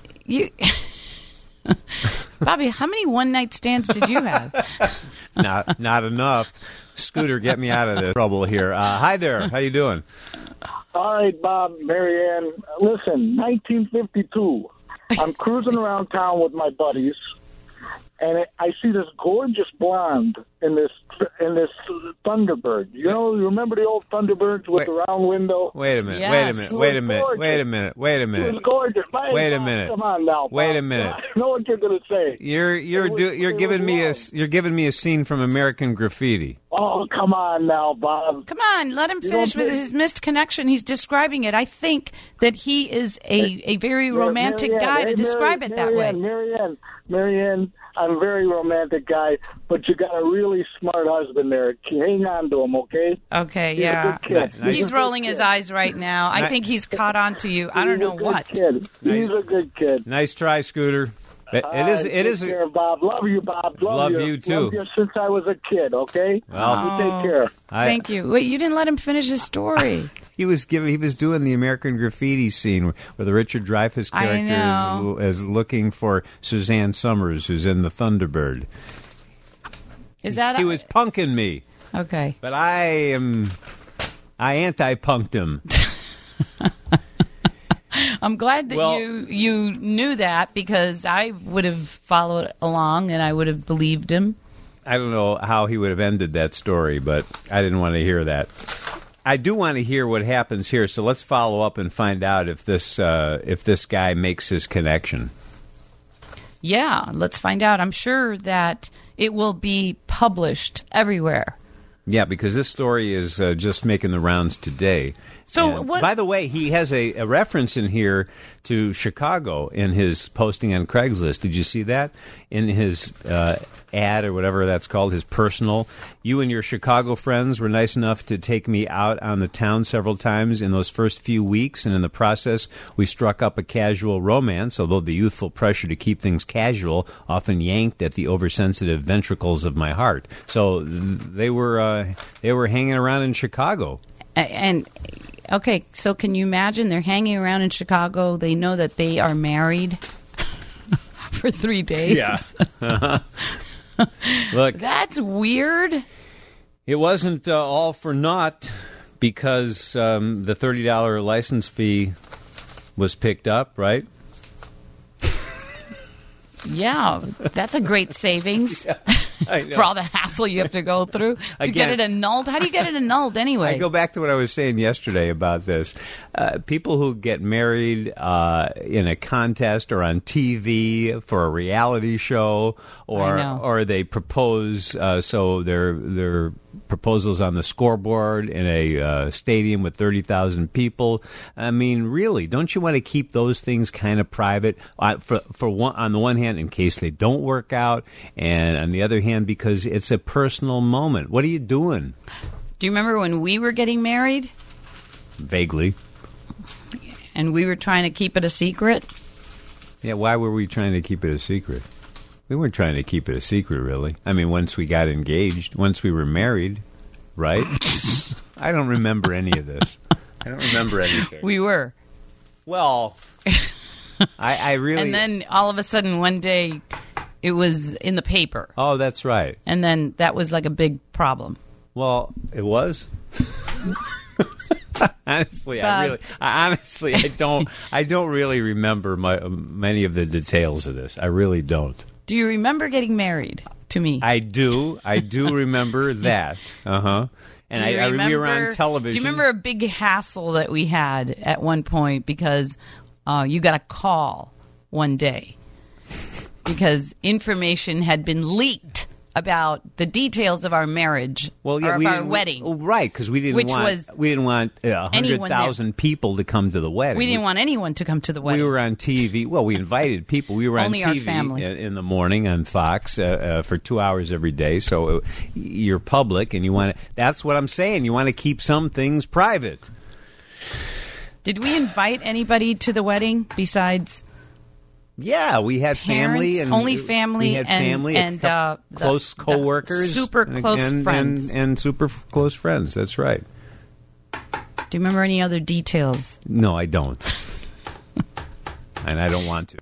Speaker 2: Bobby, how many one-night stands did you have?
Speaker 1: Not enough. Scooter, get me out of this trouble here. Hi there. How you doing?
Speaker 15: All right, Bob, Marianne. Listen, 1952. I'm cruising around town with my buddies, and I see this gorgeous blonde in this Thunderbird. You remember the old Thunderbirds with the round window?
Speaker 1: Wait a minute.
Speaker 2: Yes.
Speaker 1: Wait a minute. Wait a minute. Wait a minute.
Speaker 15: It was gorgeous.
Speaker 1: Wait a minute.
Speaker 15: Come on now. Bob.
Speaker 1: Wait a minute.
Speaker 15: I know what you're going to say.
Speaker 1: You're giving me a scene from American Graffiti.
Speaker 15: Oh, come on now, Bob.
Speaker 2: Come on, let him finish with his missed connection. He's describing it. I think that he is a very romantic guy to describe it that way.
Speaker 15: Marianne, I'm a very romantic guy, but you got a really smart husband there. Hang on to him, okay?
Speaker 2: Okay,
Speaker 15: He's
Speaker 2: yeah.
Speaker 15: a good kid.
Speaker 2: He's rolling his eyes right now. I think he's caught on to you. I don't know what.
Speaker 15: Kid. He's a good kid.
Speaker 1: Nice try, Scooter. It is.
Speaker 15: Take care, Bob. Love you, Bob.
Speaker 1: Love you too.
Speaker 15: Love you since I was a kid. Okay.
Speaker 1: Well,
Speaker 15: you take care.
Speaker 2: Thank you. Wait, you didn't let him finish his story.
Speaker 1: He was doing the American Graffiti scene where the Richard Dreyfuss character is looking for Suzanne Summers, who's in the Thunderbird.
Speaker 2: Is that
Speaker 1: he was punking me?
Speaker 2: Okay,
Speaker 1: but I anti-punked him.
Speaker 2: I'm glad that you knew that, because I would have followed along and I would have believed him.
Speaker 1: I don't know how he would have ended that story, but I didn't want to hear that. I do want to hear what happens here, so let's follow up and find out if this guy makes his connection.
Speaker 2: Yeah, let's find out. I'm sure that it will be published everywhere.
Speaker 1: Yeah, because this story is just making the rounds today.
Speaker 2: So,
Speaker 1: by the way, he has a reference in here to Chicago in his posting on Craigslist. Did you see that? In his ad, or whatever that's called, his personal. You and your Chicago friends were nice enough to take me out on the town several times in those first few weeks, and in the process, we struck up a casual romance, although the youthful pressure to keep things casual often yanked at the oversensitive ventricles of my heart. So they were hanging around in Chicago.
Speaker 2: And okay, so can you imagine they're hanging around in Chicago? They know that they are married for 3 days.
Speaker 1: Yeah. Uh-huh. Look,
Speaker 2: that's weird.
Speaker 1: It wasn't all for naught, because the $30 license fee was picked up, right?
Speaker 2: Yeah, that's a great savings.
Speaker 1: I know.
Speaker 2: For all the hassle you have to go through to get it annulled. How do you get it annulled anyway?
Speaker 1: I go back to what I was saying yesterday about this. People who get married in a contest or on TV for a reality show, or they propose, so their proposals on the scoreboard in a stadium with 30,000 people. I mean, really, don't you want to keep those things kind of private? On the one hand, in case they don't work out, and on the other hand, because it's a personal moment. What are you doing?
Speaker 2: Do you remember when we were getting married?
Speaker 1: Vaguely.
Speaker 2: And we were trying to keep it a secret?
Speaker 1: Yeah, why were we trying to keep it a secret? We weren't trying to keep it a secret, really. I mean, once we got engaged, once we were married, right? I don't remember any of this. I don't remember anything.
Speaker 2: We were.
Speaker 1: Well, I really...
Speaker 2: And then all of a sudden, one day, it was in the paper.
Speaker 1: Oh, that's right.
Speaker 2: And then that was like a big problem.
Speaker 1: Well, it was. Honestly, I don't really remember many of the details of this. I really don't.
Speaker 2: Do you remember getting married to me?
Speaker 1: I do remember that. Uh-huh. And we were on television.
Speaker 2: Do you remember a big hassle that we had at one point because you got a call one day because information had been leaked about the details of our marriage or of our wedding.
Speaker 1: Right, because we didn't want 100,000 people to come to the wedding.
Speaker 2: We didn't want anyone to come to the wedding.
Speaker 1: We were on TV. Well, we invited people. We were
Speaker 2: Only
Speaker 1: on
Speaker 2: our
Speaker 1: TV
Speaker 2: family.
Speaker 1: in the morning on Fox for 2 hours every day. So you're public, and you want to. That's what I'm saying. You want to keep some things private.
Speaker 2: Did we invite anybody to the wedding besides?
Speaker 1: Yeah, we had family and
Speaker 2: only family.
Speaker 1: We had family
Speaker 2: and
Speaker 1: close coworkers,
Speaker 2: super close friends,
Speaker 1: and super close friends. That's right.
Speaker 2: Do you remember any other details?
Speaker 1: No, I don't, and I don't want to.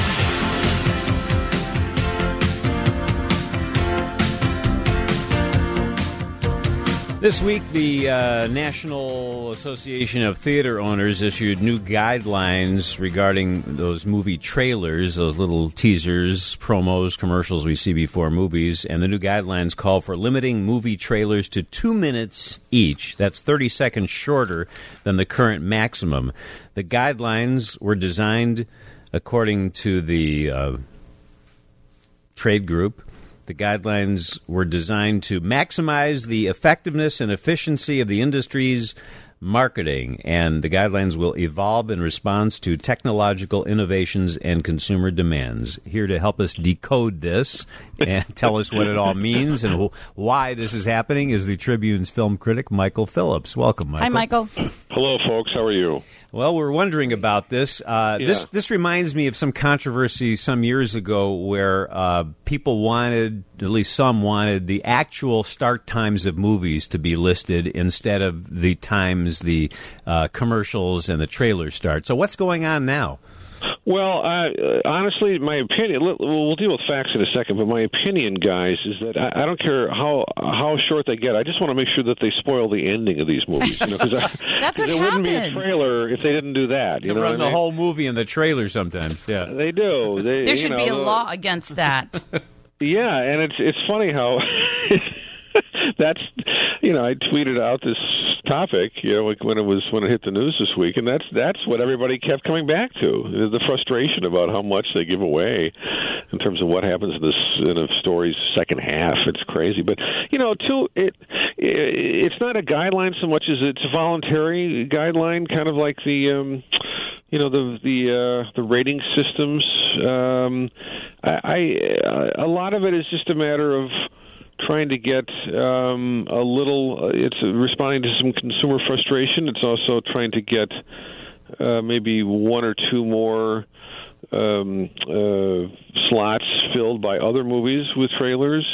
Speaker 1: This week, the National Association of Theater Owners issued new guidelines regarding those movie trailers, those little teasers, promos, commercials we see before movies. And the new guidelines call for limiting movie trailers to 2 minutes each. That's 30 seconds shorter than the current maximum. The guidelines were designed according to the trade group. The guidelines were designed to maximize the effectiveness and efficiency of the industry's marketing, and the guidelines will evolve in response to technological innovations and consumer demands. Here to help us decode this and tell us what it all means and why this is happening is the Tribune's film critic, Michael Phillips. Welcome, Michael.
Speaker 2: Hi, Michael.
Speaker 16: Hello, folks. How are you?
Speaker 1: Well, we're wondering about this. This reminds me of some controversy some years ago where people wanted, at least some wanted, the actual start times of movies to be listed instead of the times the commercials and the trailers start. So what's going on now?
Speaker 16: Well, honestly, my opinion, we'll deal with facts in a second, but my opinion, guys, is that I don't care how short they get. I just want to make sure that they spoil the ending of these movies. You know,
Speaker 2: That's what
Speaker 16: there wouldn't be a trailer if they didn't do that.
Speaker 1: They run the whole movie in the trailer sometimes. Yeah,
Speaker 16: they do.
Speaker 2: There should be a law against that.
Speaker 16: Yeah, and it's funny how that's, you know, I tweeted out this topic, you know, when it hit the news this week, and that's what everybody kept coming back to, the frustration about how much they give away in terms of what happens in a story's second half. It's crazy, but you know, it's not a guideline so much as it's a voluntary guideline, kind of like the you know, the rating systems. A lot of it is just a matter of trying to get a little. It's responding to some consumer frustration. It's also trying to get maybe one or two more slots filled by other movies with trailers.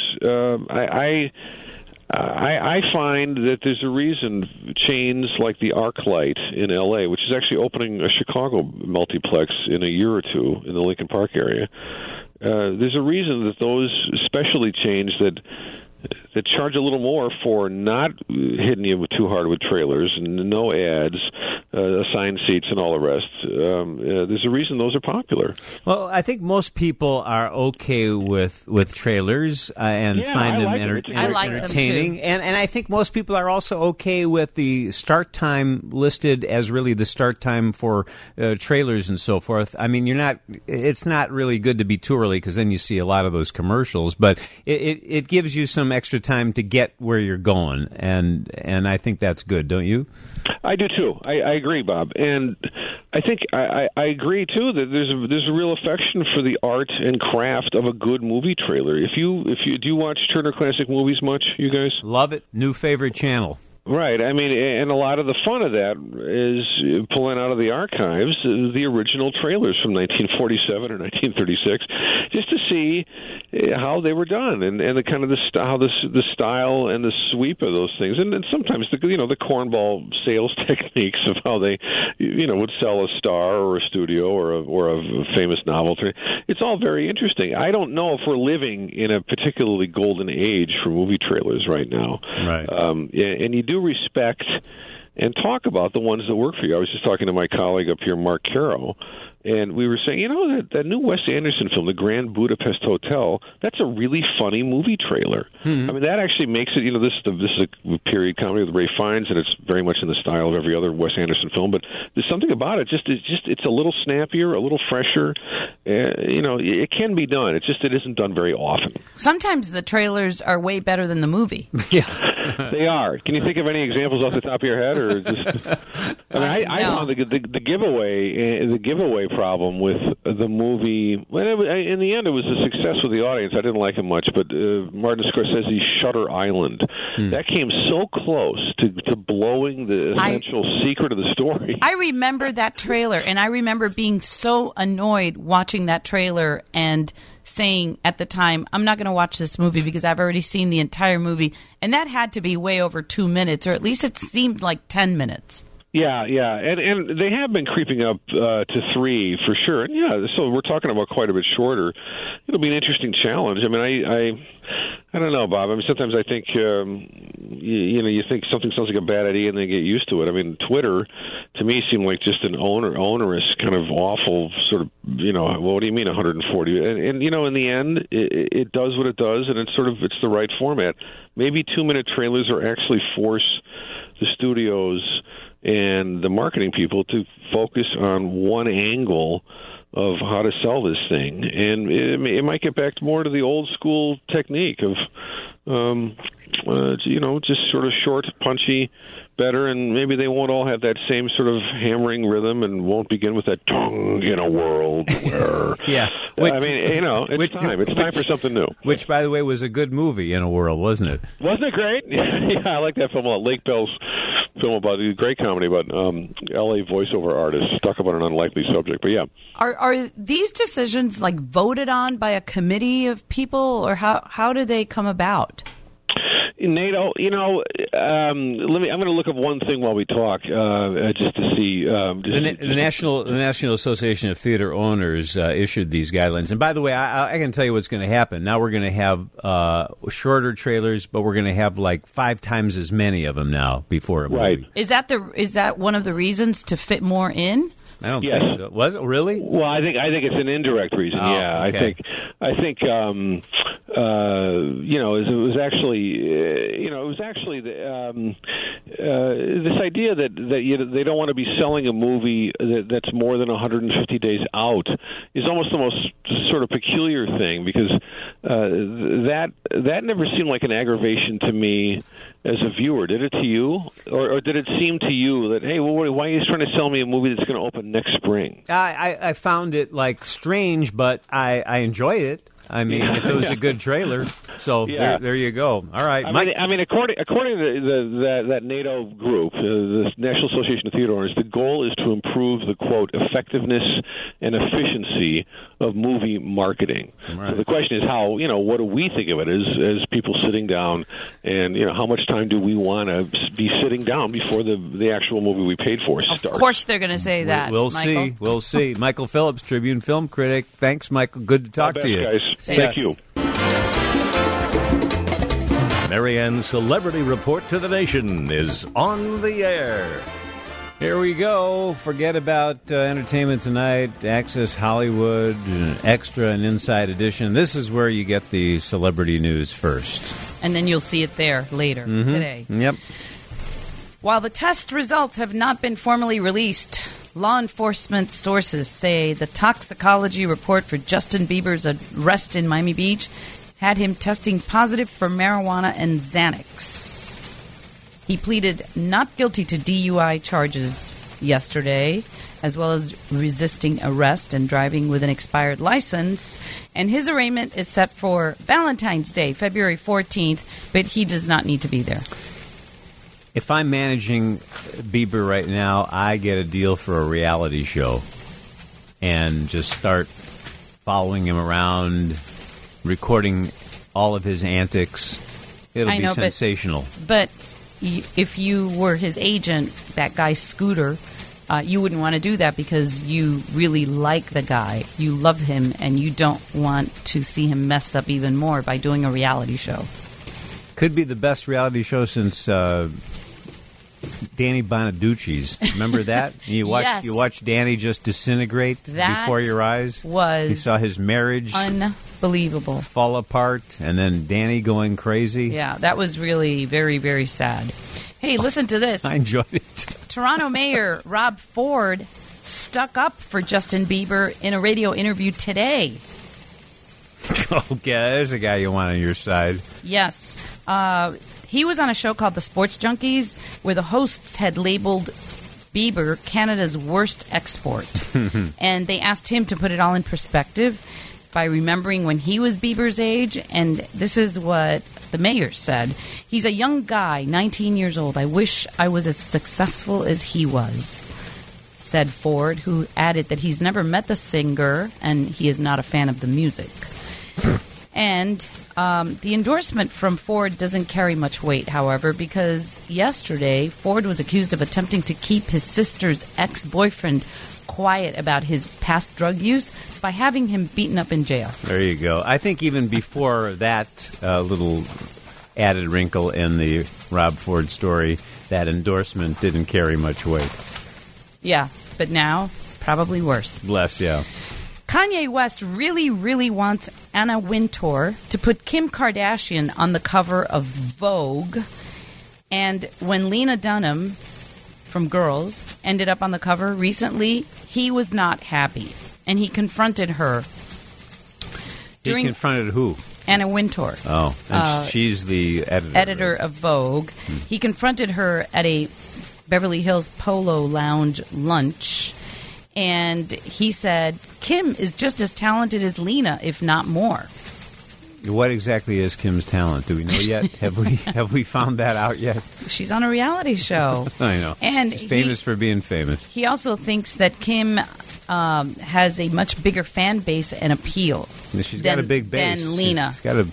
Speaker 16: I find that there's a reason chains like the ArcLight in L.A., which is actually opening a Chicago multiplex in a year or two in the Lincoln Park area, there's a reason that those specialty chains that charge a little more for not hitting you too hard with trailers and no ads, assigned seats, and all the rest. There's a reason those are popular.
Speaker 1: Well, I think most people are okay with trailers and find them entertaining. And I think most people are also okay with the start time listed as really the start time for trailers and so forth. I mean, it's not really good to be too early because then you see a lot of those commercials, but it gives you some extra time to get where you're going, and I think that's good, don't you?
Speaker 16: I do too. I agree, Bob, and I think I agree too that there's a real affection for the art and craft of a good movie trailer. If you do you watch Turner Classic Movies much, you guys?
Speaker 1: Love it. New favorite channel.
Speaker 16: Right. I mean, and a lot of the fun of that is pulling out of the archives the original trailers from 1947 or 1936, just to see how they were done and the kind of the style and the sweep of those things, and sometimes the cornball sales techniques of how they would sell a star or a studio or a famous novelty. It's all very interesting. I don't know if we're living in a particularly golden age for movie trailers right now.
Speaker 1: Right.
Speaker 16: And you do respect and talk about the ones that work for you. I was just talking to my colleague up here, Mark Caro, and we were saying, that new Wes Anderson film, The Grand Budapest Hotel, that's a really funny movie trailer. I mean, that actually makes it, this is a period comedy with Ray Fiennes, and it's very much in the style of every other Wes Anderson film, but there's something about it. It's a little snappier, a little fresher. It can be done. It isn't done very often.
Speaker 2: Sometimes the trailers are way better than the movie.
Speaker 1: Yeah.
Speaker 16: They are. Can you think of any examples off the top of your head, or just? I found the giveaway problem with the movie. In the end, it was a success with the audience. I didn't like it much, but Martin Scorsese's Shutter Island, that came so close to blowing the essential secret of the story.
Speaker 2: I remember that trailer, and I remember being so annoyed watching that trailer and saying at the time, I'm not going to watch this movie because I've already seen the entire movie. And that had to be way over 2 minutes, or at least it seemed like 10 minutes.
Speaker 16: Yeah, and they have been creeping up to 3 for sure. And so we're talking about quite a bit shorter. It'll be an interesting challenge. I mean, I don't know, Bob. I mean, sometimes I think you think something sounds like a bad idea and then get used to it. I mean, Twitter to me seemed like just an onerous kind of awful sort of what do you mean 140? And in the end, it does what it does, and it's the right format. Maybe 2-minute trailers are actually force the studios and the marketing people to focus on one angle of how to sell this thing, and it might get back more to the old school technique of, just sort of short, punchy, better, and maybe they won't all have that same sort of hammering rhythm, and won't begin with that tongue in a world where.
Speaker 1: Yeah,
Speaker 16: it's time. It's time for something new.
Speaker 1: Which, by the way, was a good movie in a world, wasn't it?
Speaker 16: Wasn't it great? Yeah, I like that film a lot. Lake Bell's film about a great comedy about L.A. voiceover artists talk about an unlikely subject. But yeah,
Speaker 2: are these decisions like voted on by a committee of people, or how do they come about?
Speaker 16: NATO, I'm going to look up one thing while we talk, just to see.
Speaker 1: The National Association of Theater Owners issued these guidelines, and by the way, I can tell you what's going to happen. Now we're going to have shorter trailers, but we're going to have like 5 times as many of them now before a movie.
Speaker 16: Right.
Speaker 2: Is that one of the reasons to fit more in?
Speaker 1: I don't think so. Was it really?
Speaker 16: Well, I think it's an indirect reason.
Speaker 1: Oh,
Speaker 16: yeah,
Speaker 1: okay.
Speaker 16: I think it was actually this idea that they don't want to be selling a movie that's more than 150 days out is almost the most sort of peculiar thing, because that never seemed like an aggravation to me as a viewer. Did it to you, or did it seem to you that, hey, well, why are you trying to sell me a movie that's going to open next spring?
Speaker 1: I found it strange, but I enjoyed it. I mean, if it was a good trailer. So there you go. All right.
Speaker 16: I mean, according to that NATO group, the National Association of Theater Owners, the goal is to improve the, quote, effectiveness and efficiency of movie marketing. Right. So the question is what do we think of it as people sitting down, and, how much time do we want to be sitting down before the actual movie we paid for starts?
Speaker 2: Of course they're going to say that,
Speaker 1: We'll
Speaker 2: Michael.
Speaker 1: We'll see. Michael Phillips, Tribune film critic. Thanks, Michael. Good to talk to you.
Speaker 16: Guys. Thank you.
Speaker 17: Marianne's Celebrity Report to the Nation is on the air.
Speaker 1: Here we go. Forget about Entertainment Tonight, Access Hollywood, Extra, and Inside Edition. This is where you get the celebrity news first.
Speaker 2: And then you'll see it there later today.
Speaker 1: Yep.
Speaker 2: While the test results have not been formally released, law enforcement sources say the toxicology report for Justin Bieber's arrest in Miami Beach had him testing positive for marijuana and Xanax. He pleaded not guilty to DUI charges yesterday, as well as resisting arrest and driving with an expired license. And his arraignment is set for Valentine's Day, February 14th, but he does not need to be there.
Speaker 1: If I'm managing Bieber right now, I get a deal for a reality show and just start following him around, recording all of his antics. It'll be sensational.
Speaker 2: But if you were his agent, that guy Scooter, you wouldn't want to do that because you really like the guy. You love him, and you don't want to see him mess up even more by doing a reality show.
Speaker 1: Could be the best reality show since Danny Bonaducci's. Remember that? You watched Danny just disintegrate before your eyes. You saw his marriage
Speaker 2: unbelievable
Speaker 1: fall apart, and then Danny going crazy.
Speaker 2: Yeah, that was really very, very sad. Hey, listen to this.
Speaker 1: I enjoyed it.
Speaker 2: Toronto Mayor Rob Ford stuck up for Justin Bieber in a radio interview today.
Speaker 1: Okay, there's a guy you want on your side.
Speaker 2: Yes. He was on a show called The Sports Junkies, where the hosts had labeled Bieber Canada's worst export. And they asked him to put it all in perspective by remembering when he was Bieber's age. And this is what the mayor said. He's a young guy, 19 years old. I wish I was as successful as he was, said Ford, who added that he's never met the singer and he is not a fan of the music. And the endorsement from Ford doesn't carry much weight, however, because yesterday Ford was accused of attempting to keep his sister's ex-boyfriend quiet about his past drug use by having him beaten up in jail.
Speaker 1: There you go. I think even before that little added wrinkle in the Rob Ford story, that endorsement didn't carry much weight.
Speaker 2: Yeah, but now, probably worse.
Speaker 1: Bless you.
Speaker 2: Kanye West really, really wants Anna Wintour to put Kim Kardashian on the cover of Vogue. And when Lena Dunham from Girls ended up on the cover recently, he was not happy. And he confronted her.
Speaker 1: He confronted who?
Speaker 2: Anna Wintour.
Speaker 1: Oh, and she's the editor.
Speaker 2: Editor of Vogue. He confronted her at a Beverly Hills Polo Lounge lunch. And he said, Kim is just as talented as Lena, if not more.
Speaker 1: What exactly is Kim's talent? Do we know yet? Have we found that out yet?
Speaker 2: She's on a reality show.
Speaker 1: I know.
Speaker 2: And
Speaker 1: she's famous for being famous.
Speaker 2: He also thinks that Kim has a much bigger fan base and appeal.
Speaker 1: She's got a big base.
Speaker 2: Than Lena.
Speaker 1: She's got a...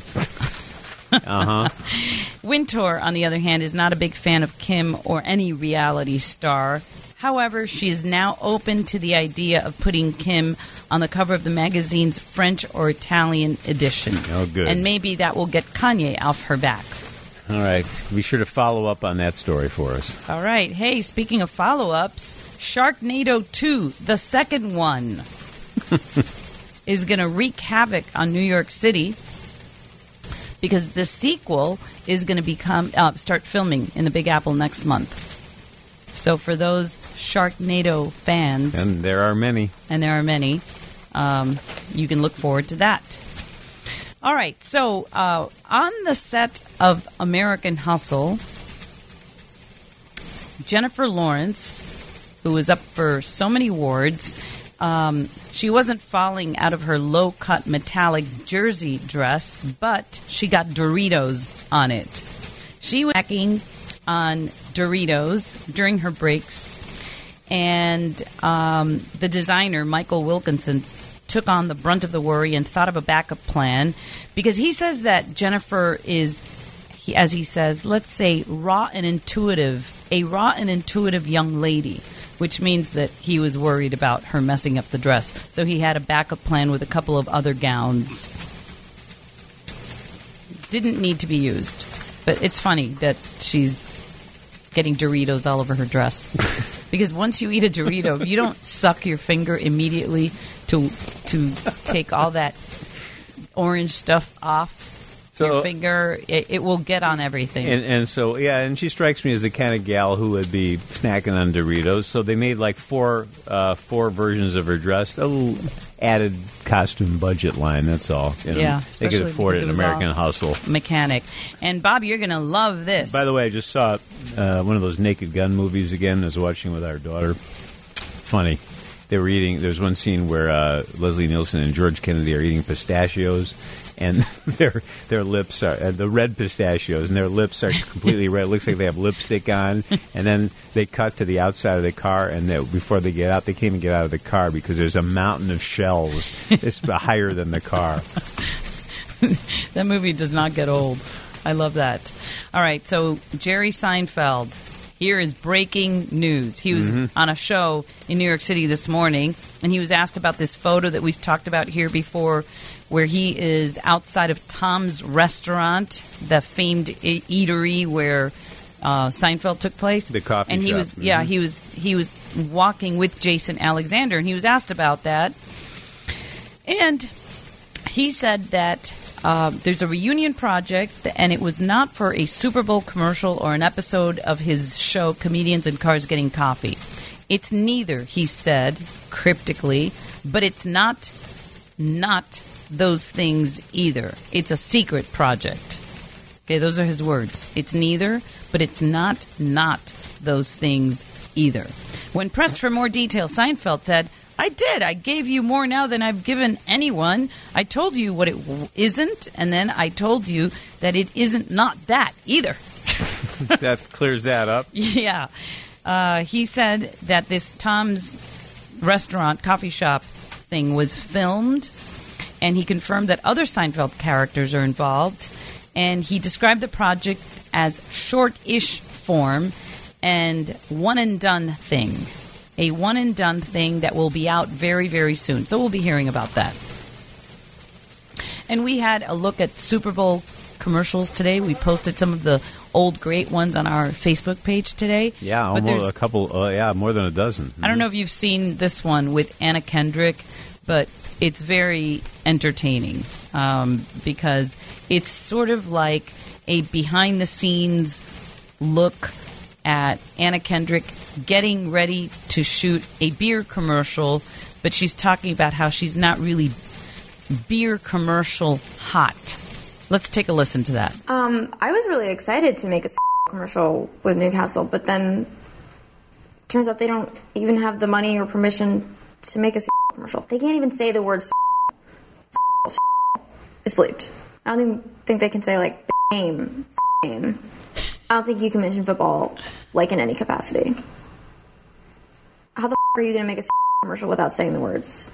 Speaker 2: Wintour, on the other hand, is not a big fan of Kim or any reality star. However, she is now open to the idea of putting Kim on the cover of the magazine's French or Italian edition.
Speaker 1: Oh, good.
Speaker 2: And maybe that will get Kanye off her back.
Speaker 1: All right. Be sure to follow up on that story for us.
Speaker 2: All right. Hey, speaking of follow-ups, Sharknado 2, the second one, is going to wreak havoc on New York City because the sequel is going to start filming in the Big Apple next month. So for those Sharknado fans...
Speaker 1: And there are many.
Speaker 2: You can look forward to that. All right, so on the set of American Hustle, Jennifer Lawrence, who was up for so many awards, she wasn't falling out of her low-cut metallic jersey dress, but she got Doritos on it. She was snacking on Doritos during her breaks, and the designer, Michael Wilkinson, took on the brunt of the worry and thought of a backup plan because he says that Jennifer is, as he says, let's say a raw and intuitive young lady, which means that he was worried about her messing up the dress. So he had a backup plan with a couple of other gowns. Didn't need to be used. But it's funny that she's getting Doritos all over her dress. Because once you eat a Dorito, you don't suck your finger immediately to take all that orange stuff off your finger. It will get on everything.
Speaker 1: And so, yeah, and she strikes me as the kind of gal who would be snacking on Doritos. So they made like four versions of her dress. A little added costume budget line, that's all.
Speaker 2: Yeah,
Speaker 1: they could afford it in American Hustle.
Speaker 2: Mechanic. And Bob, you're going to love this.
Speaker 1: By the way, I just saw one of those Naked Gun movies again. I was watching with our daughter. Funny. They were eating. There's one scene where Leslie Nielsen and George Kennedy are eating pistachios, and their lips are the red pistachios, and their lips are completely red. It looks like they have lipstick on. And then they cut to the outside of the car, and before they get out, they can't even get out of the car because there's a mountain of shells. It's higher than the car.
Speaker 2: That movie does not get old. I love that. All right, so Jerry Seinfeld. Here is breaking news. He was on a show in New York City this morning, and he was asked about this photo that we've talked about here before, where he is outside of Tom's Restaurant, the famed eatery where Seinfeld took place.
Speaker 1: The coffee
Speaker 2: and he
Speaker 1: shop.
Speaker 2: was he was walking with Jason Alexander, and he was asked about that, and he said that there's a reunion project, and it was not for a Super Bowl commercial or an episode of his show Comedians in Cars Getting Coffee. It's neither, he said cryptically, but it's not those things either. It's a secret project. Okay, those are his words. It's neither, but it's not those things either. When pressed for more detail, Seinfeld said, I did. I gave you more now than I've given anyone. I told you what it isn't, and then I told you that it isn't not that either.
Speaker 1: That clears that up.
Speaker 2: Yeah. He said that this Tom's restaurant, coffee shop thing was filmed, and he confirmed that other Seinfeld characters are involved, and he described the project as short-ish form and one-and-done thing. A one-and-done thing that will be out very, very soon. So we'll be hearing about that. And we had a look at Super Bowl commercials today. We posted some of the old great ones on our Facebook page today.
Speaker 1: Yeah, almost a couple. More than a dozen.
Speaker 2: I don't know if you've seen this one with Anna Kendrick, but it's very entertaining because it's sort of like a behind-the-scenes look at Anna Kendrick getting ready to shoot a beer commercial, but she's talking about how she's not really beer commercial hot. Let's take a listen to that.
Speaker 18: I was really excited to make a commercial with Newcastle, but then turns out they don't even have the money or permission to make a commercial. They can't even say the word it's bleeped. I don't think they can say like game. I don't think you can mention football like in any capacity. How the are you going to make a commercial without saying the words?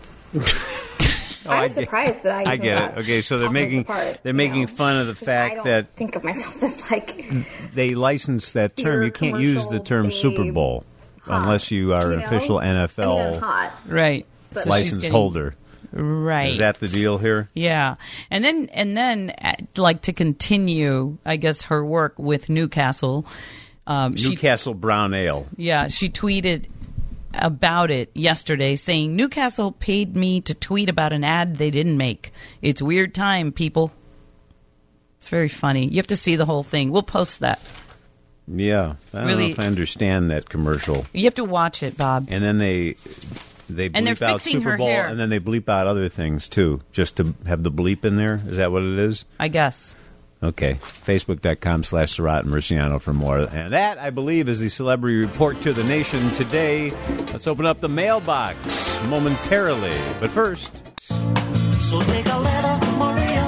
Speaker 18: I was surprised that I
Speaker 1: get it. Okay, so they're making fun of the fact that
Speaker 18: think of myself as like
Speaker 1: they license that term. You can't use the term Super Bowl unless you are an official NFL
Speaker 2: right
Speaker 1: license holder.
Speaker 2: Right.
Speaker 1: Is that the deal here?
Speaker 2: Yeah. And then like to continue, I guess, her work with Newcastle.
Speaker 1: Newcastle Brown Ale.
Speaker 2: Yeah, she tweeted about it yesterday saying, Newcastle paid me to tweet about an ad they didn't make. It's weird time, people. It's very funny. You have to see the whole thing. We'll post that.
Speaker 1: Yeah. I don't know if I understand that commercial.
Speaker 2: You have to watch it, Bob.
Speaker 1: And then they bleep out Super Bowl, and then they bleep out other things, too, just to have the bleep in there. Is that what it is?
Speaker 2: I guess.
Speaker 1: Okay. Facebook.com/Surratt and Marciano for more. And that, I believe, is the celebrity report to the nation today. Let's open up the mailbox momentarily. But first...
Speaker 19: So take a letter, Maria.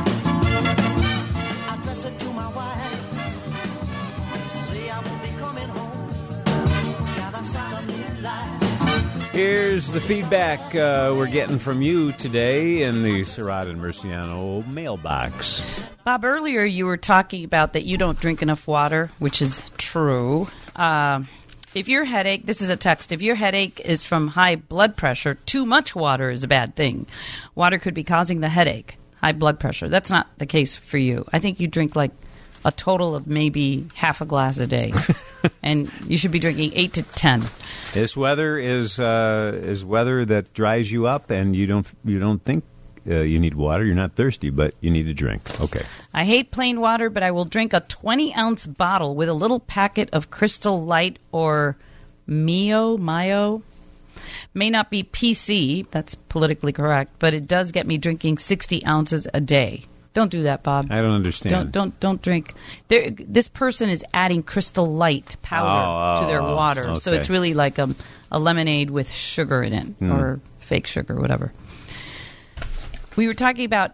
Speaker 19: Address it to my wife. Say I won't be coming home. Gotta start a new life.
Speaker 1: Here's the feedback we're getting from you today in the Surratt and Marciano mailbox.
Speaker 2: Bob, earlier you were talking about that you don't drink enough water, which is true. If your headache, this is a text, if your headache is from high blood pressure, too much water is a bad thing. Water could be causing the headache, high blood pressure. That's not the case for you. I think you drink like a total of maybe half a glass a day. And you should be drinking 8 to 10.
Speaker 1: This weather is weather that dries you up, and you don't think you need water. You're not thirsty, but you need to drink. Okay.
Speaker 2: I hate plain water, but I will drink a 20-ounce bottle with a little packet of Crystal Light or Mayo. May not be PC, that's politically correct, but it does get me drinking 60 ounces a day. Don't do that, Bob.
Speaker 1: I don't understand.
Speaker 2: Don't drink. This person is adding Crystal Light powder to their water,
Speaker 1: okay.
Speaker 2: So it's really like a lemonade with sugar in it, or fake sugar, whatever. We were talking about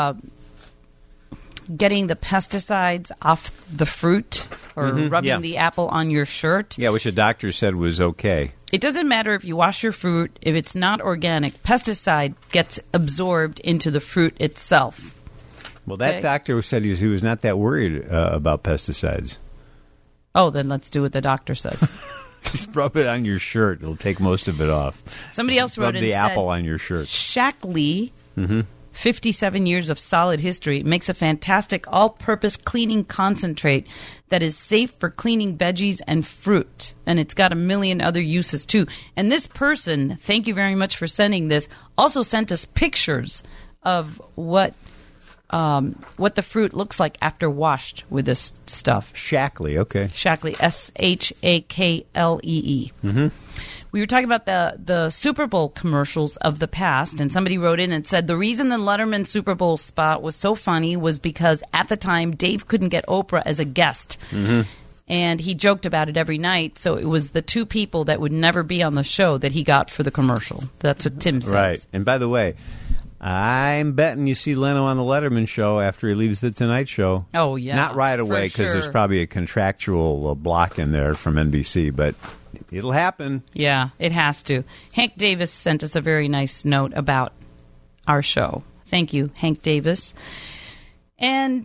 Speaker 2: getting the pesticides off the fruit or rubbing the apple on your shirt.
Speaker 1: Yeah, which a doctor said was okay.
Speaker 2: It doesn't matter if you wash your fruit. If it's not organic, pesticide gets absorbed into the fruit itself.
Speaker 1: Well, that doctor said he was not that worried about pesticides.
Speaker 2: Oh, then let's do what the doctor says.
Speaker 1: Just rub it on your shirt. It'll take most of it off.
Speaker 2: Somebody else wrote
Speaker 1: rub the apple on your shirt.
Speaker 2: Shackley 57 years of solid history. It makes a fantastic all-purpose cleaning concentrate that is safe for cleaning veggies and fruit. And it's got a million other uses, too. And this person, thank you very much for sending this, also sent us pictures of what the fruit looks like after washed with this stuff.
Speaker 1: Shaklee, okay.
Speaker 2: Shaklee, Shaklee.
Speaker 1: Mm-hmm.
Speaker 2: We were talking about the Super Bowl commercials of the past, and somebody wrote in and said the reason the Letterman Super Bowl spot was so funny was because at the time Dave couldn't get Oprah as a guest.
Speaker 1: Mm-hmm.
Speaker 2: And he joked about it every night, so it was the two people that would never be on the show that he got for the commercial. That's what Tim says.
Speaker 1: Right. And by the way, I'm betting you see Leno on the Letterman show after he leaves the Tonight Show.
Speaker 2: Oh, yeah.
Speaker 1: Not right away, because there's probably a contractual block in there from NBC, but it'll happen.
Speaker 2: Yeah, it has to. Hank Davis sent us a very nice note about our show. Thank you, Hank Davis. And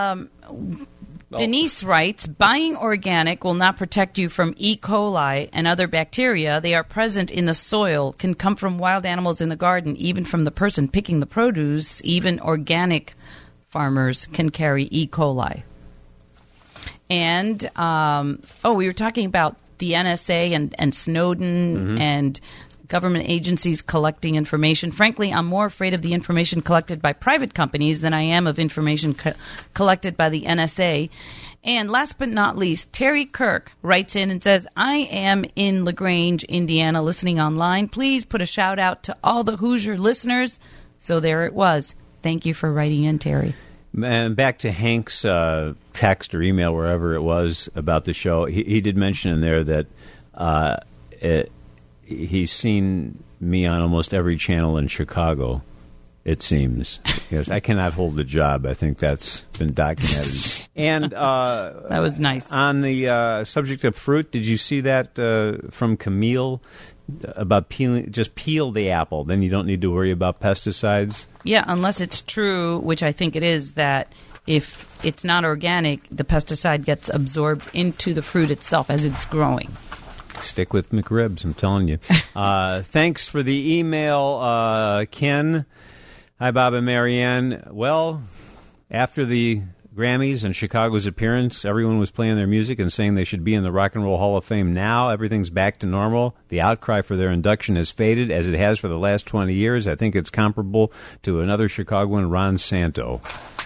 Speaker 2: Denise writes, buying organic will not protect you from E. coli and other bacteria. They are present in the soil, can come from wild animals in the garden, even from the person picking the produce. Even organic farmers can carry E. coli. And, we were talking about the NSA and Snowden and government agencies collecting information. Frankly, I'm more afraid of the information collected by private companies than I am of information collected by the NSA. And last but not least, Terry Kirk writes in and says, I am in LaGrange, Indiana, listening online. Please put a shout out to all the Hoosier listeners. So there it was. Thank you for writing in, Terry.
Speaker 1: And back to Hank's text or email, wherever it was, about the show. He did mention in there that he's seen me on almost every channel in Chicago, it seems. Yes, I cannot hold the job. I think that's been documented. And
Speaker 2: that was nice.
Speaker 1: On the subject of fruit, did you see that from Camille about peeling? Just peel the apple, then you don't need to worry about pesticides.
Speaker 2: Yeah, unless it's true, which I think it is, that if it's not organic, the pesticide gets absorbed into the fruit itself as it's growing.
Speaker 1: Stick with McRibs, I'm telling you. Thanks for the email, Ken. Hi, Bob and Marianne. Well, after the Grammys and Chicago's appearance, everyone was playing their music and saying they should be in the Rock and Roll Hall of Fame. Now everything's back to normal. The outcry for their induction has faded, as it has for the last 20 years. I think it's comparable to another Chicagoan, Ron Santo.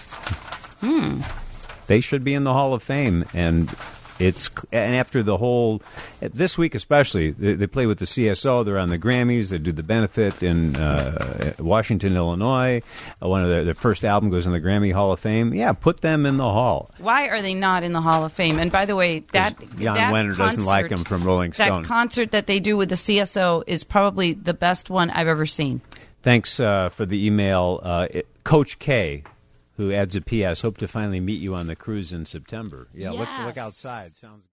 Speaker 1: They should be in the Hall of Fame, and after the whole, this week especially, they play with the CSO. They're on the Grammys. They do the benefit in Washington, Illinois. One of their first album goes in the Grammy Hall of Fame. Yeah, put them in the Hall.
Speaker 2: Why are they not in the Hall of Fame? And by the way,
Speaker 1: Jan Wenner doesn't like them from Rolling Stone.
Speaker 2: That concert that they do with the CSO is probably the best one I've ever seen.
Speaker 1: Thanks for the email, Coach K, who adds a P.S. Hope to finally meet you on the cruise in September. Yeah,
Speaker 2: yes.
Speaker 1: Look outside. Sounds